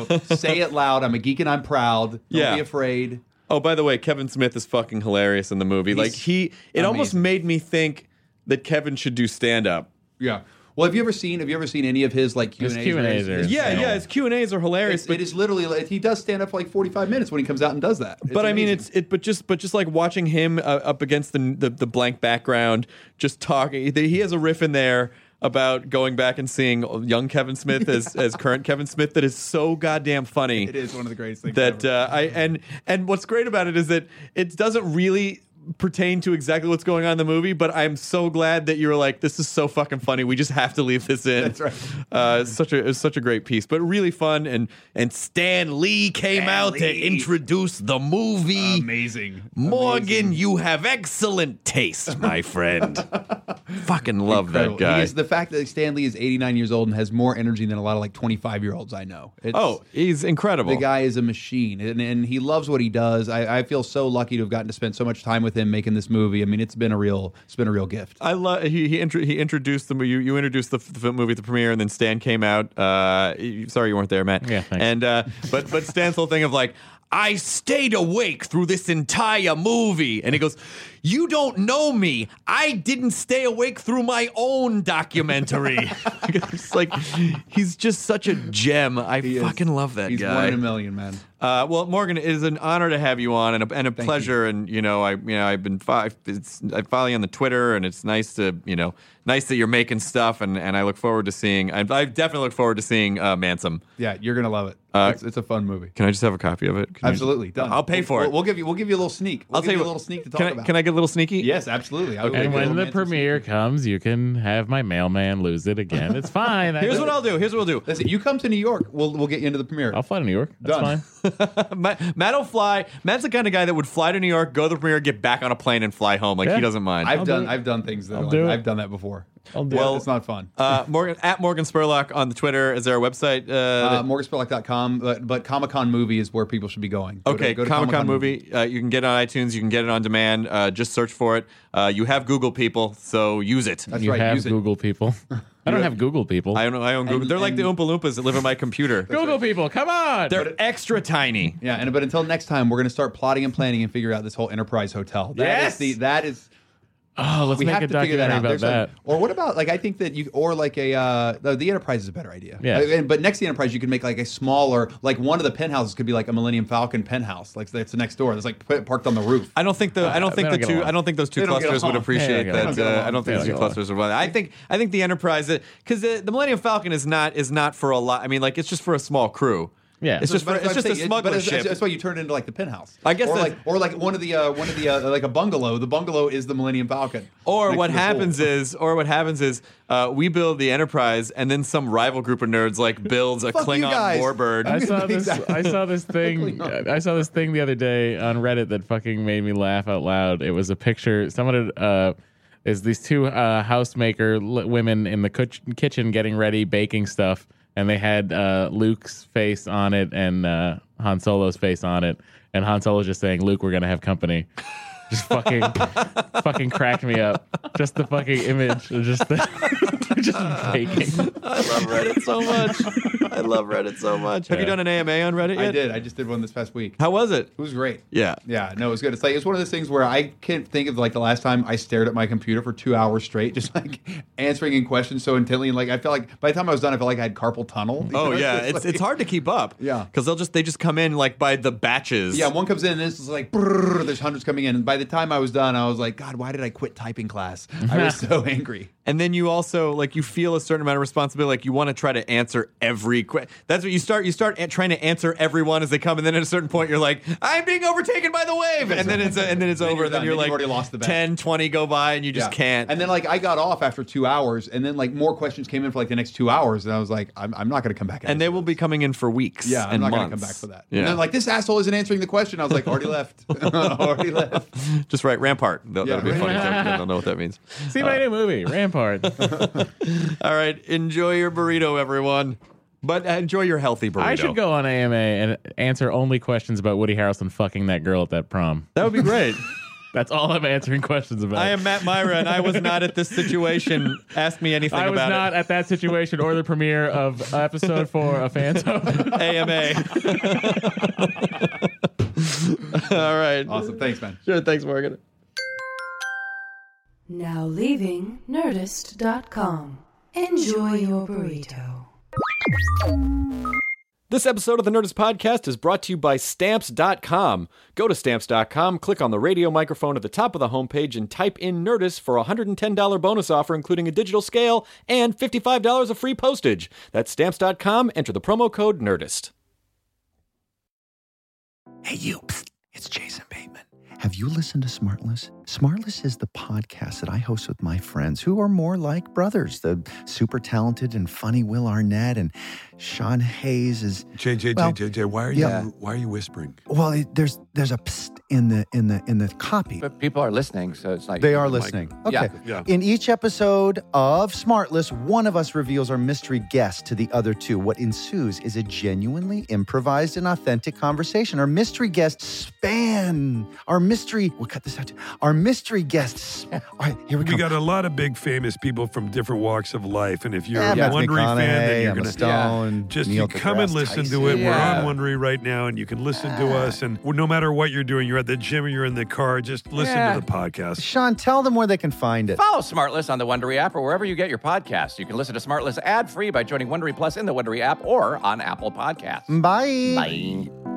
Say it loud. I'm a geek and I'm proud. Don't be afraid. Oh, by the way, Kevin Smith is fucking hilarious in the movie. It almost made me think that Kevin should do stand-up. Yeah. Well, have you ever seen any of his like Q&As? His Q&As are his Q&As are hilarious. It is literally he does stand up for like 45 minutes when he comes out and does that. But I mean, but just like watching him up against the blank background, just talking. He has a riff in there about going back and seeing young Kevin Smith as current Kevin Smith that is so goddamn funny. It is one of the greatest things that ever. And what's great about it is that it doesn't really pertain to exactly what's going on in the movie, but I'm so glad that you were like, this is so fucking funny. We just have to leave this in. That's right. It's such a great piece, but really fun. And Stan Lee came out to introduce the movie. Amazing. Morgan, you have excellent taste, my friend. Fucking love that guy. The fact that Stan Lee is 89 years old and has more energy than a lot of like 25-year-olds I know. He's incredible. The guy is a machine, and he loves what he does. I feel so lucky to have gotten to spend so much time with him making this movie. I mean, it's been a real gift. I love he introduced the movie. You introduced the movie at the premiere, and then Stan came out. Sorry you weren't there, Matt. Yeah, thanks. And but Stan's whole thing of like, I stayed awake through this entire movie. And he goes, you don't know me. I didn't stay awake through my own documentary. It's like, he's just such a gem. I fucking love that He's guy. 1 in a million, man. Well, Morgan, it is an honor to have you on and a pleasure. And I follow you on the Twitter, and it's nice that you're making stuff. And I look forward to seeing. I definitely look forward to seeing Mansom. Yeah, you're gonna love it. It's a fun movie. Can I just have a copy of it? Absolutely, done. I'll pay for it. We'll give you a little sneak. I'll tell you a little sneak to talk about. Can I get a little sneaky? Yes, absolutely. And when the premiere comes, you can have my mailman lose it again. It's fine. Here's what I'll do. Listen, you come to New York, we'll get you into the premiere. I'll fly to New York. That's Done. fine. Matt will fly. Matt's the kind of guy that would fly to New York, go to the premiere, get back on a plane, and fly home. Like, he doesn't mind. I've done things that I've done that before. Well, it's not fun. Morgan at Morgan Spurlock on the Twitter. Is there a website? Morganspurlock.com, but Comic-Con Movie is where people should be going. Go to Comic-Con Movie. You can get it on iTunes. You can get it on demand. Just search for it. You have Google people, so use it. That's you right. have Use it. Google people. I don't have Google people. I own Google. They're like the Oompa Loompas that live in my computer. Google people, come on. They're extra tiny. Yeah, but until next time, we're going to start plotting and planning and figure out this whole Enterprise Hotel. Yes! That is. Oh, let's We make have a to figure that documentary out. about that. Or what about I think that the Enterprise is a better idea. Yeah. But next to the Enterprise, you could make like a smaller, like one of the penthouses could be like a Millennium Falcon penthouse, like that's next door. That's like parked on the roof. I don't think those two They don't get clusters would along. appreciate They don't that. get along. I don't think those two clusters would. I think the Enterprise, because the Millennium Falcon is not for a lot. I mean, like, it's just for a small crew. Yeah. It's just a smuggler ship. That's why you turn it into like the penthouse. I guess or like one of the like a bungalow. The bungalow is the Millennium Falcon. Or Next what to the happens is we build the Enterprise, and then some rival group of nerds like builds a Fuck you Klingon guys. warbird. I saw this. Exactly. I saw this thing. I saw this thing the other day on Reddit that fucking made me laugh out loud. It was a picture. Someone had, is these two housemaker women in the kitchen getting ready, baking stuff, and they had Luke's face on it and Han Solo's face on it, and Han Solo's just saying, "Luke, we're gonna have company." Just fucking cracked me up. Just the fucking image. Just the Just faking. I love Reddit so much. Have you done an AMA on Reddit yet? I did. I just did one this past week. How was it? It was great. Yeah. Yeah, no, it was good. It's like it's one of those things where I can't think of like the last time I stared at my computer for 2 hours straight, just like answering in questions so intently. And like I felt like by the time I was done, I felt like I had carpal tunnel. Oh yeah, it's hard to keep up. Yeah, because they just come in like by the batches. Yeah, one comes in and this is like brrr, there's hundreds coming in. And by the time I was done, I was like, God, why did I quit typing class? I was so angry. And then you also like you feel a certain amount of responsibility. Like you want to try to answer every question. That's what you start. You start trying to answer everyone as they come, and then at a certain point, you're like, I'm being overtaken by the wave, and then it's over. Then you're like, already lost the bet. 10, 20 go by, and you just can't. And then like I got off after 2 hours, and then like more questions came in for like the next 2 hours, and I was like, I'm not going to come back. And they will be coming in for weeks. Yeah, I'm and not months. going to come back for that. Yeah. And then like this asshole isn't answering the question. I was like, already left. Already left. Just write Rampart. That'll be a funny joke. I don't know what that means. See my new movie, Rampart. All right, enjoy your burrito, everyone. But enjoy your healthy burrito. I should go on AMA and answer only questions about Woody Harrelson fucking that girl at that prom. That would be great. That's all I'm answering questions about. I am Matt Myra, and I was not at this situation. Ask me anything about it. I was not at that situation or the premiere of episode 4 of Phantom. AMA. All right. Awesome. Thanks, man. Sure. Thanks, Morgan. Now leaving Nerdist.com. Enjoy your burrito. This episode of the Nerdist Podcast is brought to you by Stamps.com. Go to Stamps.com, click on the radio microphone at the top of the homepage, and type in Nerdist for a $110 bonus offer, including a digital scale and $55 of free postage. That's Stamps.com. Enter the promo code Nerdist. Hey, you. Psst. It's Jason Bateman. Have you listened to Smartless? Smartless is the podcast that I host with my friends who are more like brothers. The super talented and funny Will Arnett and Sean Hayes is JJ, why are you whispering? Well, there's a psst in the copy. But people are listening, so it's like they are listening. Okay. Yeah. In each episode of Smartless, one of us reveals our mystery guest to the other two. What ensues is a genuinely improvised and authentic conversation. Our mystery guests we'll cut this out. Our mystery guests. All right, here we go. We got a lot of big famous people from different walks of life, and if you're a Matthew Wondery fan, then you're Emma going Stone, just Neil you come deGrasse and listen Tyson. to it. We're on Wondery right now, and you can listen to us. And no matter what you're doing, you're at the gym or you're in the car, just listen to the podcast. Sean, tell them where they can find it. Follow Smartless on the Wondery app or wherever you get your podcasts. You can listen to Smartless ad-free by joining Wondery Plus in the Wondery app or on Apple Podcasts. Bye. Bye.